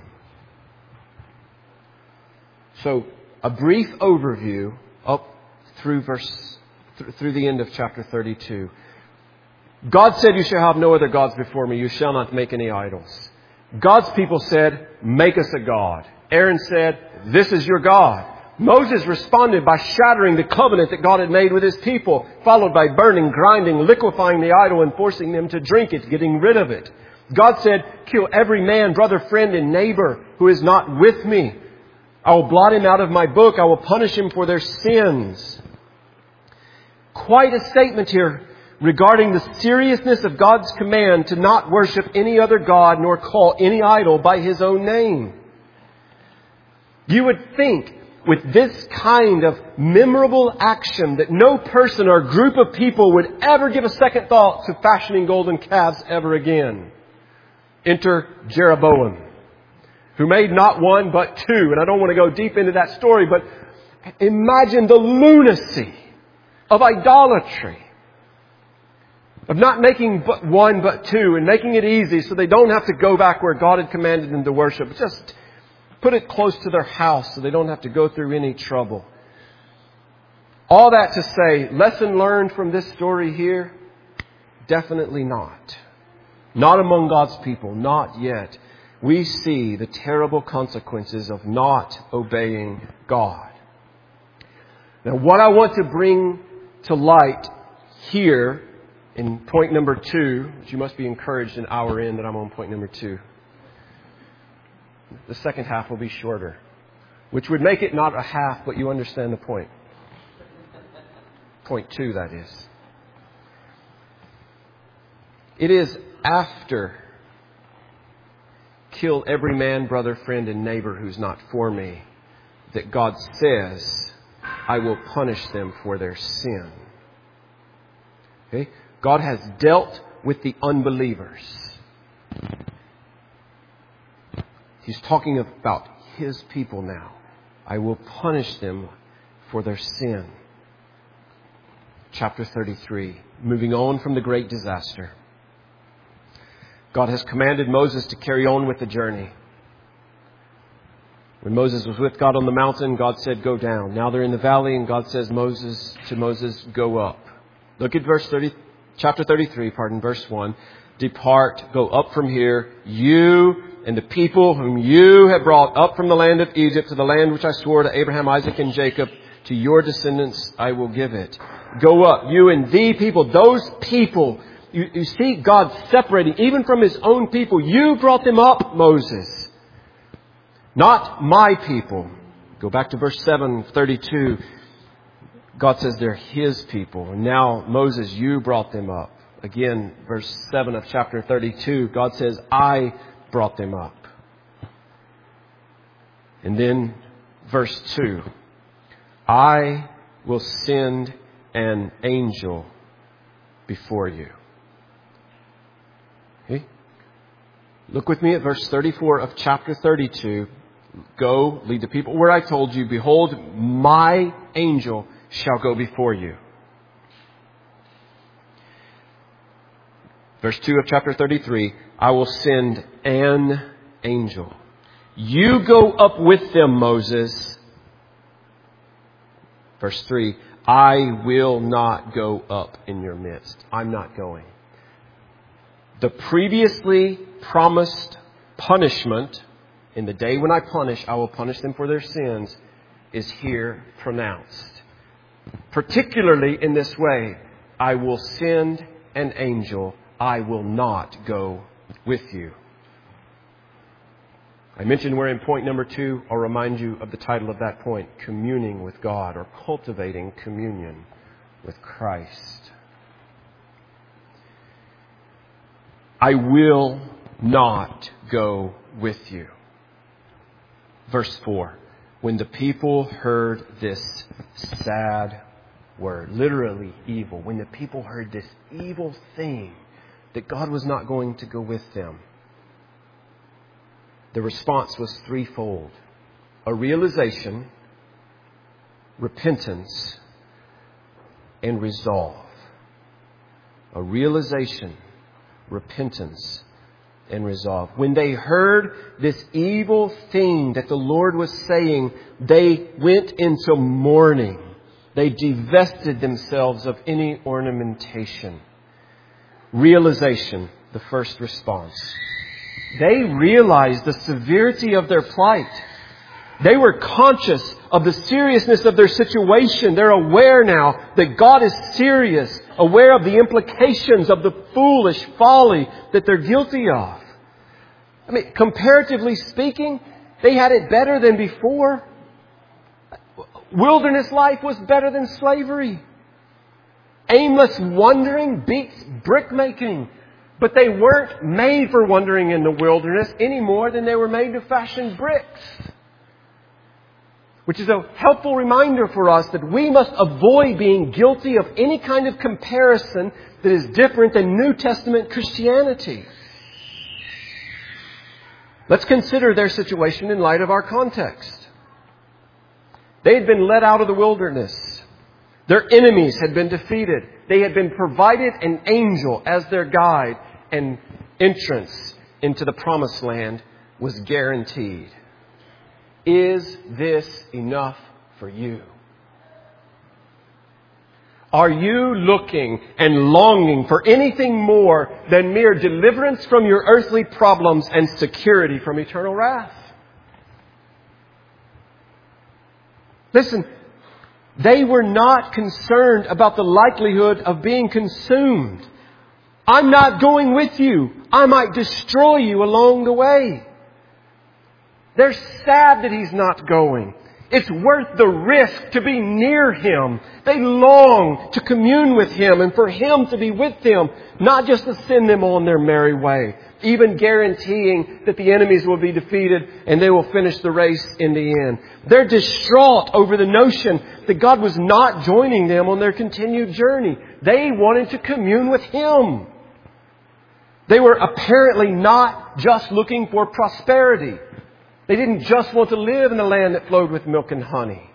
So, a brief overview up through verse through the end of chapter 32. God said, "You shall have no other gods before me. You shall not make any idols." God's people said, "Make us a god." Aaron said, "This is your God." Moses responded by shattering the covenant that God had made with His people, followed by burning, grinding, liquefying the idol and forcing them to drink it, getting rid of it. God said, "Kill every man, brother, friend, and neighbor who is not with me. I will blot him out of my book. I will punish him for their sins." Quite a statement here regarding the seriousness of God's command to not worship any other god nor call any idol by His own name. You would think with this kind of memorable action that no person or group of people would ever give a second thought to fashioning golden calves ever again. Enter Jeroboam, who made not one but two. And I don't want to go deep into that story, but imagine the lunacy of idolatry. Of not making but one but two and making it easy so they don't have to go back where God had commanded them to worship. Just put it close to their house so they don't have to go through any trouble. All that to say, lesson learned from this story here? Definitely not. Not among God's people, not yet. We see the terrible consequences of not obeying God. Now, what I want to bring to light here in point number 2, which you must be encouraged an hour in that I'm on point number 2. The second half will be shorter, which would make it not a half, but you understand the point. Point 2, that is. It is after kill every man, brother, friend, and neighbor who's not for me that God says, I will punish them for their sin. Okay? God has dealt with the unbelievers. He's talking about His people now. I will punish them for their sin. Chapter 33, moving on from the great disaster. God has commanded Moses to carry on with the journey. When Moses was with God on the mountain, God said, go down. Now they're in the valley and God says to Moses, go up. Look at chapter 33, verse 1. Depart, go up from here, you and the people whom you have brought up from the land of Egypt to the land which I swore to Abraham, Isaac, and Jacob. To your descendants I will give it. Go up, you and the people, those people. You see God separating, even from His own people. You brought them up, Moses. Not my people. Go back to verse 7:32. God says they're His people. And now, Moses, you brought them up. Again, verse 7 of chapter 32. God says, I brought them up. And then, verse 2. I will send an angel before you. Okay? Look with me at verse 34 of chapter 32. Go, lead the people where I told you, behold, my angel shall go before you. Verse 2 of chapter 33, I will send an angel. You go up with them, Moses. Verse 3, I will not go up in your midst. I'm not going. The previously promised punishment, in the day when I punish, I will punish them for their sins, is here pronounced. Particularly in this way, I will send an angel. I will not go with you. I mentioned we're in point number 2. I'll remind you of the title of that point, Communing with God, or Cultivating Communion with Christ. I will not go with you. Verse 4. When the people heard this sad word, literally evil, when the people heard this evil thing, that God was not going to go with them, the response was threefold. A realization, repentance, and resolve. A realization, repentance, and resolve. When they heard this evil thing that the Lord was saying, they went into mourning. They divested themselves of any ornamentation. Realization, the first response. They realized the severity of their plight. They were conscious of the seriousness of their situation. They're aware now that God is serious, aware of the implications of the foolish folly that they're guilty of. I mean, comparatively speaking, they had it better than before. Wilderness life was better than slavery. Aimless wandering beats brickmaking. But they weren't made for wandering in the wilderness any more than they were made to fashion bricks. Which is a helpful reminder for us that we must avoid being guilty of any kind of comparison that is different than New Testament Christianity. Let's consider their situation in light of our context. They had been led out of the wilderness. Their enemies had been defeated. They had been provided an angel as their guide, and entrance into the promised land was guaranteed. Is this enough for you? Are you looking and longing for anything more than mere deliverance from your earthly problems and security from eternal wrath? Listen, they were not concerned about the likelihood of being consumed. I'm not going with you. I might destroy you along the way. They're sad that He's not going. It's worth the risk to be near Him. They long to commune with Him and for Him to be with them, not just to send them on their merry way, even guaranteeing that the enemies will be defeated and they will finish the race in the end. They're distraught over the notion that God was not joining them on their continued journey. They wanted to commune with Him. They were apparently not just looking for prosperity. They didn't just want to live in a land that flowed with milk and honey.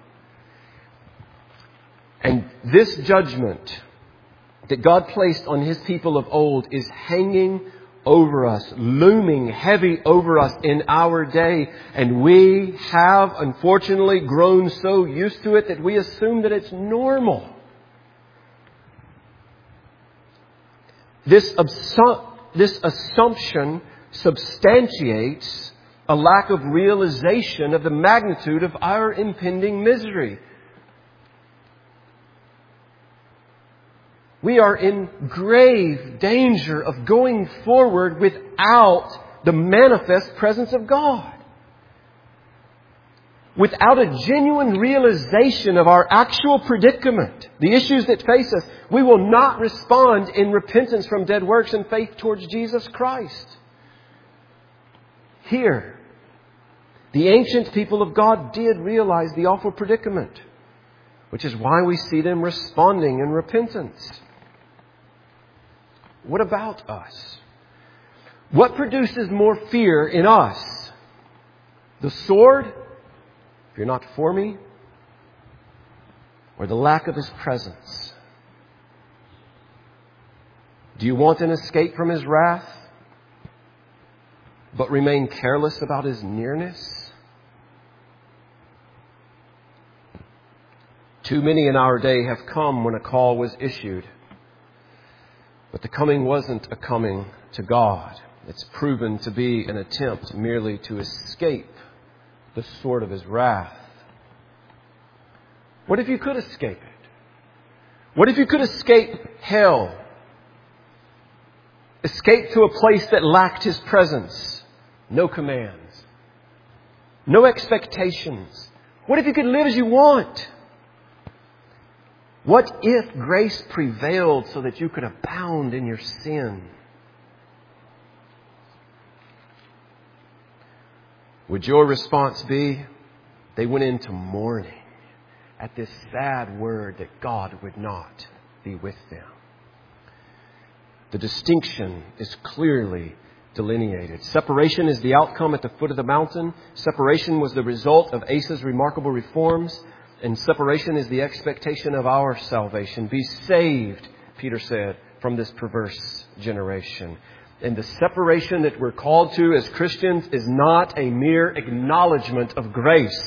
And this judgment that God placed on His people of old is hanging over us, looming heavy over us in our day. And we have, unfortunately, grown so used to it that we assume that it's normal. This assumption substantiates a lack of realization of the magnitude of our impending misery. We are in grave danger of going forward without the manifest presence of God. Without a genuine realization of our actual predicament, the issues that face us, we will not respond in repentance from dead works and faith towards Jesus Christ. Here, the ancient people of God did realize the awful predicament, which is why we see them responding in repentance. What about us? What produces more fear in us? The sword, if you're not for me, or the lack of His presence? Do you want an escape from His wrath, but remain careless about His nearness? Too many in our day have come when a call was issued. But the coming wasn't a coming to God. It's proven to be an attempt merely to escape the sword of His wrath. What if you could escape it? What if you could escape hell? Escape to a place that lacked His presence. No commands. No expectations. What if you could live as you want? What if grace prevailed so that you could abound in your sin? Would your response be, they went into mourning at this sad word that God would not be with them? The distinction is clearly delineated. Separation is the outcome at the foot of the mountain. Separation was the result of Asa's remarkable reforms. And separation is the expectation of our salvation. Be saved, Peter said, from this perverse generation. And the separation that we're called to as Christians is not a mere acknowledgement of grace.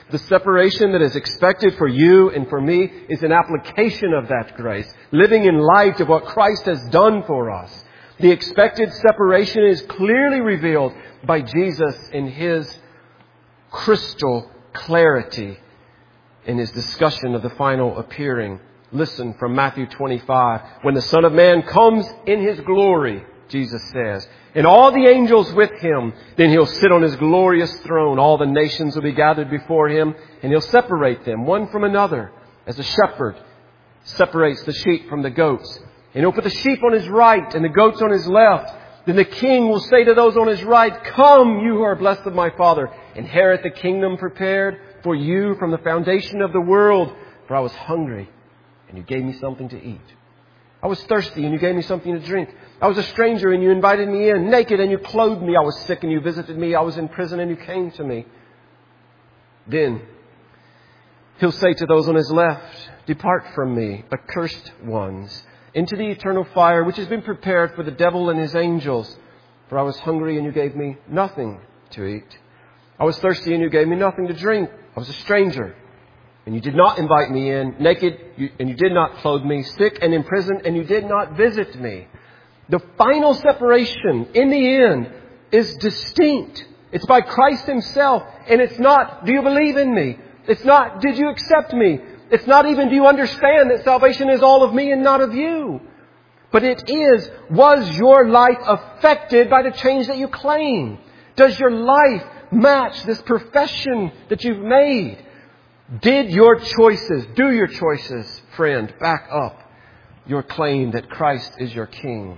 The separation that is expected for you and for me is an application of that grace, living in light of what Christ has done for us. The expected separation is clearly revealed by Jesus in His crystal clarity in His discussion of the final appearing. Listen from Matthew 25. When the Son of Man comes in His glory, Jesus says, and all the angels with Him, then He'll sit on His glorious throne. All the nations will be gathered before Him, and He'll separate them one from another, as a shepherd separates the sheep from the goats. And He'll put the sheep on His right and the goats on His left. Then the King will say to those on His right, "Come, you who are blessed of my Father, inherit the kingdom prepared for you from the foundation of the world. For I was hungry, and you gave me something to eat. I was thirsty, and you gave me something to drink. I was a stranger, and you invited me in. Naked, and you clothed me. I was sick, and you visited me. I was in prison, and you came to me." Then He'll say to those on His left, "Depart from me, accursed ones, into the eternal fire which has been prepared for the devil and his angels. For I was hungry, and you gave me nothing to eat. I was thirsty, and you gave me nothing to drink. I was a stranger, and you did not invite me in. Naked, and you did not clothe me. Sick and in prison, and you did not visit me." The final separation, in the end, is distinct. It's by Christ Himself. And it's not, "Do you believe in me?" It's not, "Did you accept me?" It's not even, "Do you understand that salvation is all of me and not of you?" But it is, was your life affected by the change that you claim? Does your life match this profession that you've made? Do your choices, friend, back up your claim that Christ is your King?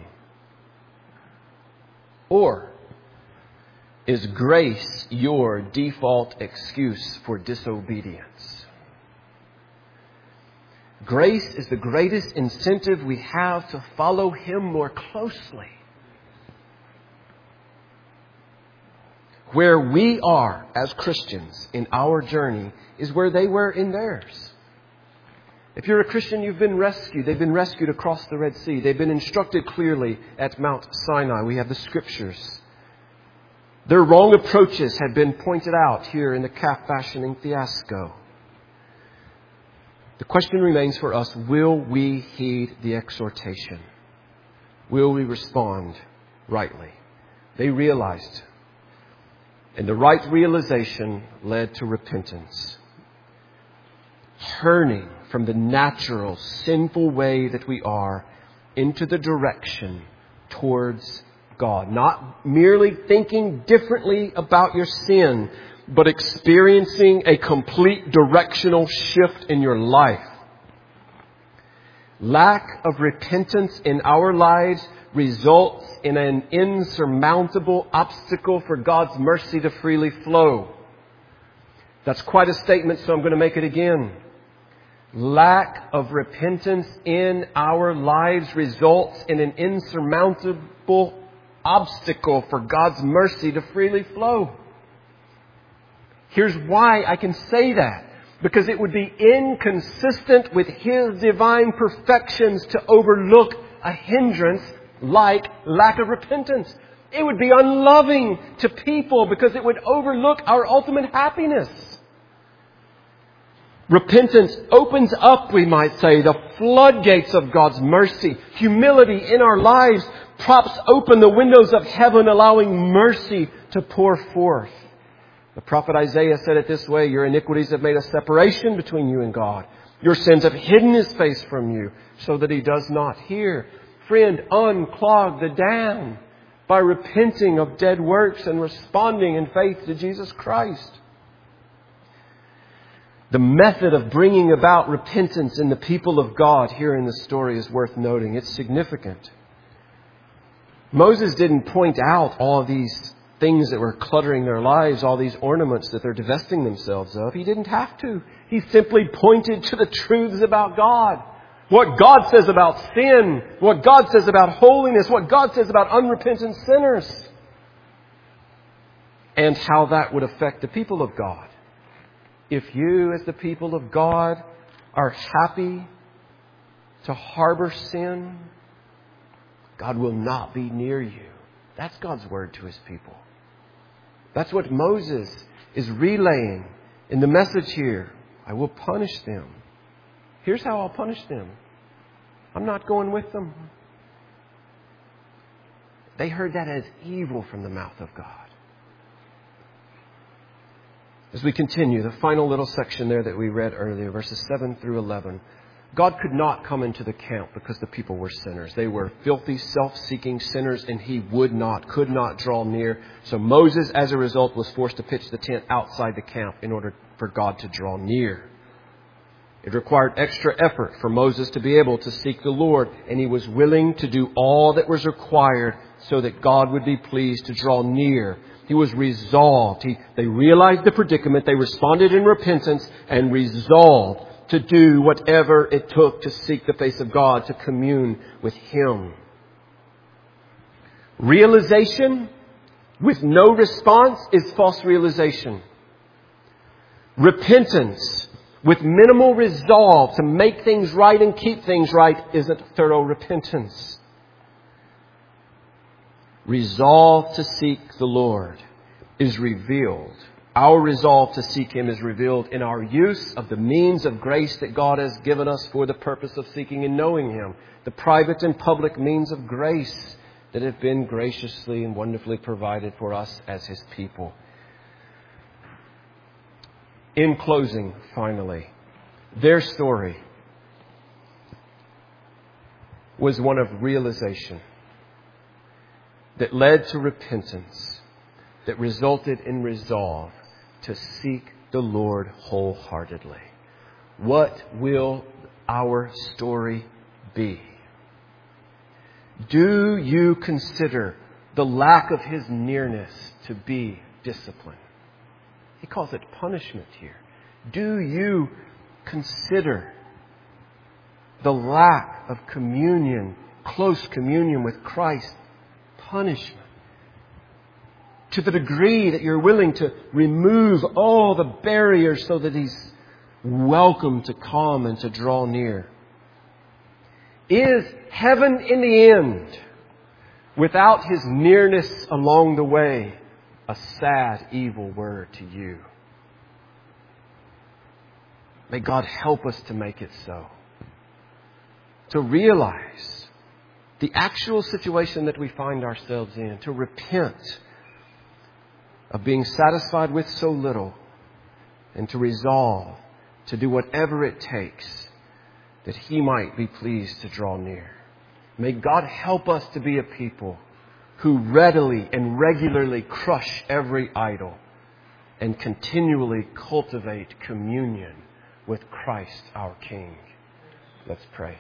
Or is grace your default excuse for disobedience? Grace is the greatest incentive we have to follow Him more closely. Where we are as Christians in our journey is where they were in theirs. If you're a Christian, you've been rescued. They've been rescued across the Red Sea. They've been instructed clearly at Mount Sinai. We have the Scriptures. Their wrong approaches have been pointed out here in the calf fashioning fiasco. The question remains for us, will we heed the exhortation? Will we respond rightly? They realized, and the right realization led to repentance. Turning from the natural, sinful way that we are into the direction towards God. Not merely thinking differently about your sin, but experiencing a complete directional shift in your life. Lack of repentance in our lives results in an insurmountable obstacle for God's mercy to freely flow. That's quite a statement, so I'm going to make it again. Lack of repentance in our lives results in an insurmountable obstacle for God's mercy to freely flow. Here's why I can say that. Because it would be inconsistent with His divine perfections to overlook a hindrance like lack of repentance. It would be unloving to people because it would overlook our ultimate happiness. Repentance opens up, we might say, the floodgates of God's mercy. Humility in our lives props open the windows of heaven, allowing mercy to pour forth. The prophet Isaiah said it this way, "Your iniquities have made a separation between you and God. Your sins have hidden His face from you so that He does not hear." Friend, unclog the dam by repenting of dead works and responding in faith to Jesus Christ. The method of bringing about repentance in the people of God here in the story is worth noting. It's significant. Moses didn't point out all of these things that were cluttering their lives, all these ornaments that they're divesting themselves of. He didn't have to. He simply pointed to the truths about God. What God says about sin, what God says about holiness, what God says about unrepentant sinners, and how that would affect the people of God. If you, as the people of God, are happy to harbor sin, God will not be near you. That's God's word to His people. That's what Moses is relaying In the message here, I will punish them. Here's how I'll punish them. I'm not going with them. They heard that as evil from the mouth of God. As we continue, the final little section there that we read earlier, verses 7 through 11. God could not come into the camp because the people were sinners. They were filthy, self-seeking sinners, and He could not draw near. So Moses, as a result, was forced to pitch the tent outside the camp in order for God to draw near. It required extra effort for Moses to be able to seek the Lord, and he was willing to do all that was required so that God would be pleased to draw near. He was resolved. They realized the predicament. They responded in repentance and resolved to do whatever it took to seek the face of God, to commune with Him. Realization with no response is false realization. Repentance with minimal resolve to make things right and keep things right isn't thorough repentance. Resolve to seek the Lord is revealed. Our resolve to seek Him is revealed in our use of the means of grace that God has given us for the purpose of seeking and knowing Him. The private and public means of grace that have been graciously and wonderfully provided for us as His people. In closing, finally, their story was one of realization that led to repentance, that resulted in resolve to seek the Lord wholeheartedly. What will our story be? Do you consider the lack of His nearness to be discipline? He calls it punishment here. Do you consider the lack of communion, close communion with Christ, punishment? To the degree that you're willing to remove all the barriers so that He's welcome to come and to draw near. Is heaven in the end, without His nearness along the way, a sad, evil word to you? May God help us to make it so. To realize the actual situation that we find ourselves in. To repent of being satisfied with so little. And to resolve to do whatever it takes that He might be pleased to draw near. May God help us to be a people who readily and regularly crush every idol and continually cultivate communion with Christ our King. Let's pray.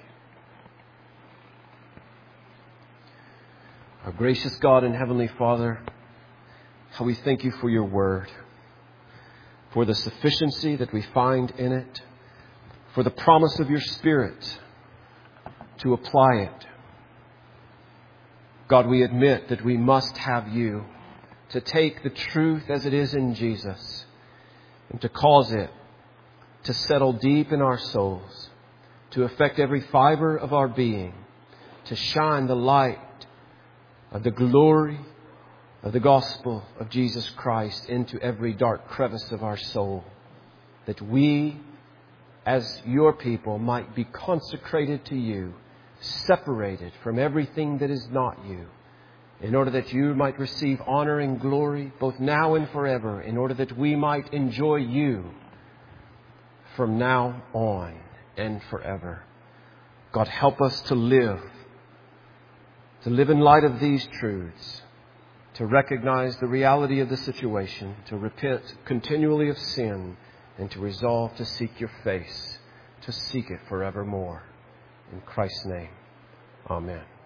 Our gracious God and Heavenly Father, how we thank You for Your Word, for the sufficiency that we find in it, for the promise of Your Spirit to apply it. God, we admit that we must have You to take the truth as it is in Jesus and to cause it to settle deep in our souls, to affect every fiber of our being, to shine the light of the glory of the gospel of Jesus Christ into every dark crevice of our soul, that we, as Your people, might be consecrated to You, separated from everything that is not You, in order that You might receive honor and glory both now and forever, in order that we might enjoy You from now on and forever. God, help us to live in light of these truths, to recognize the reality of the situation, to repent continually of sin, and to resolve to seek Your face, to seek it forevermore. In Christ's name, amen.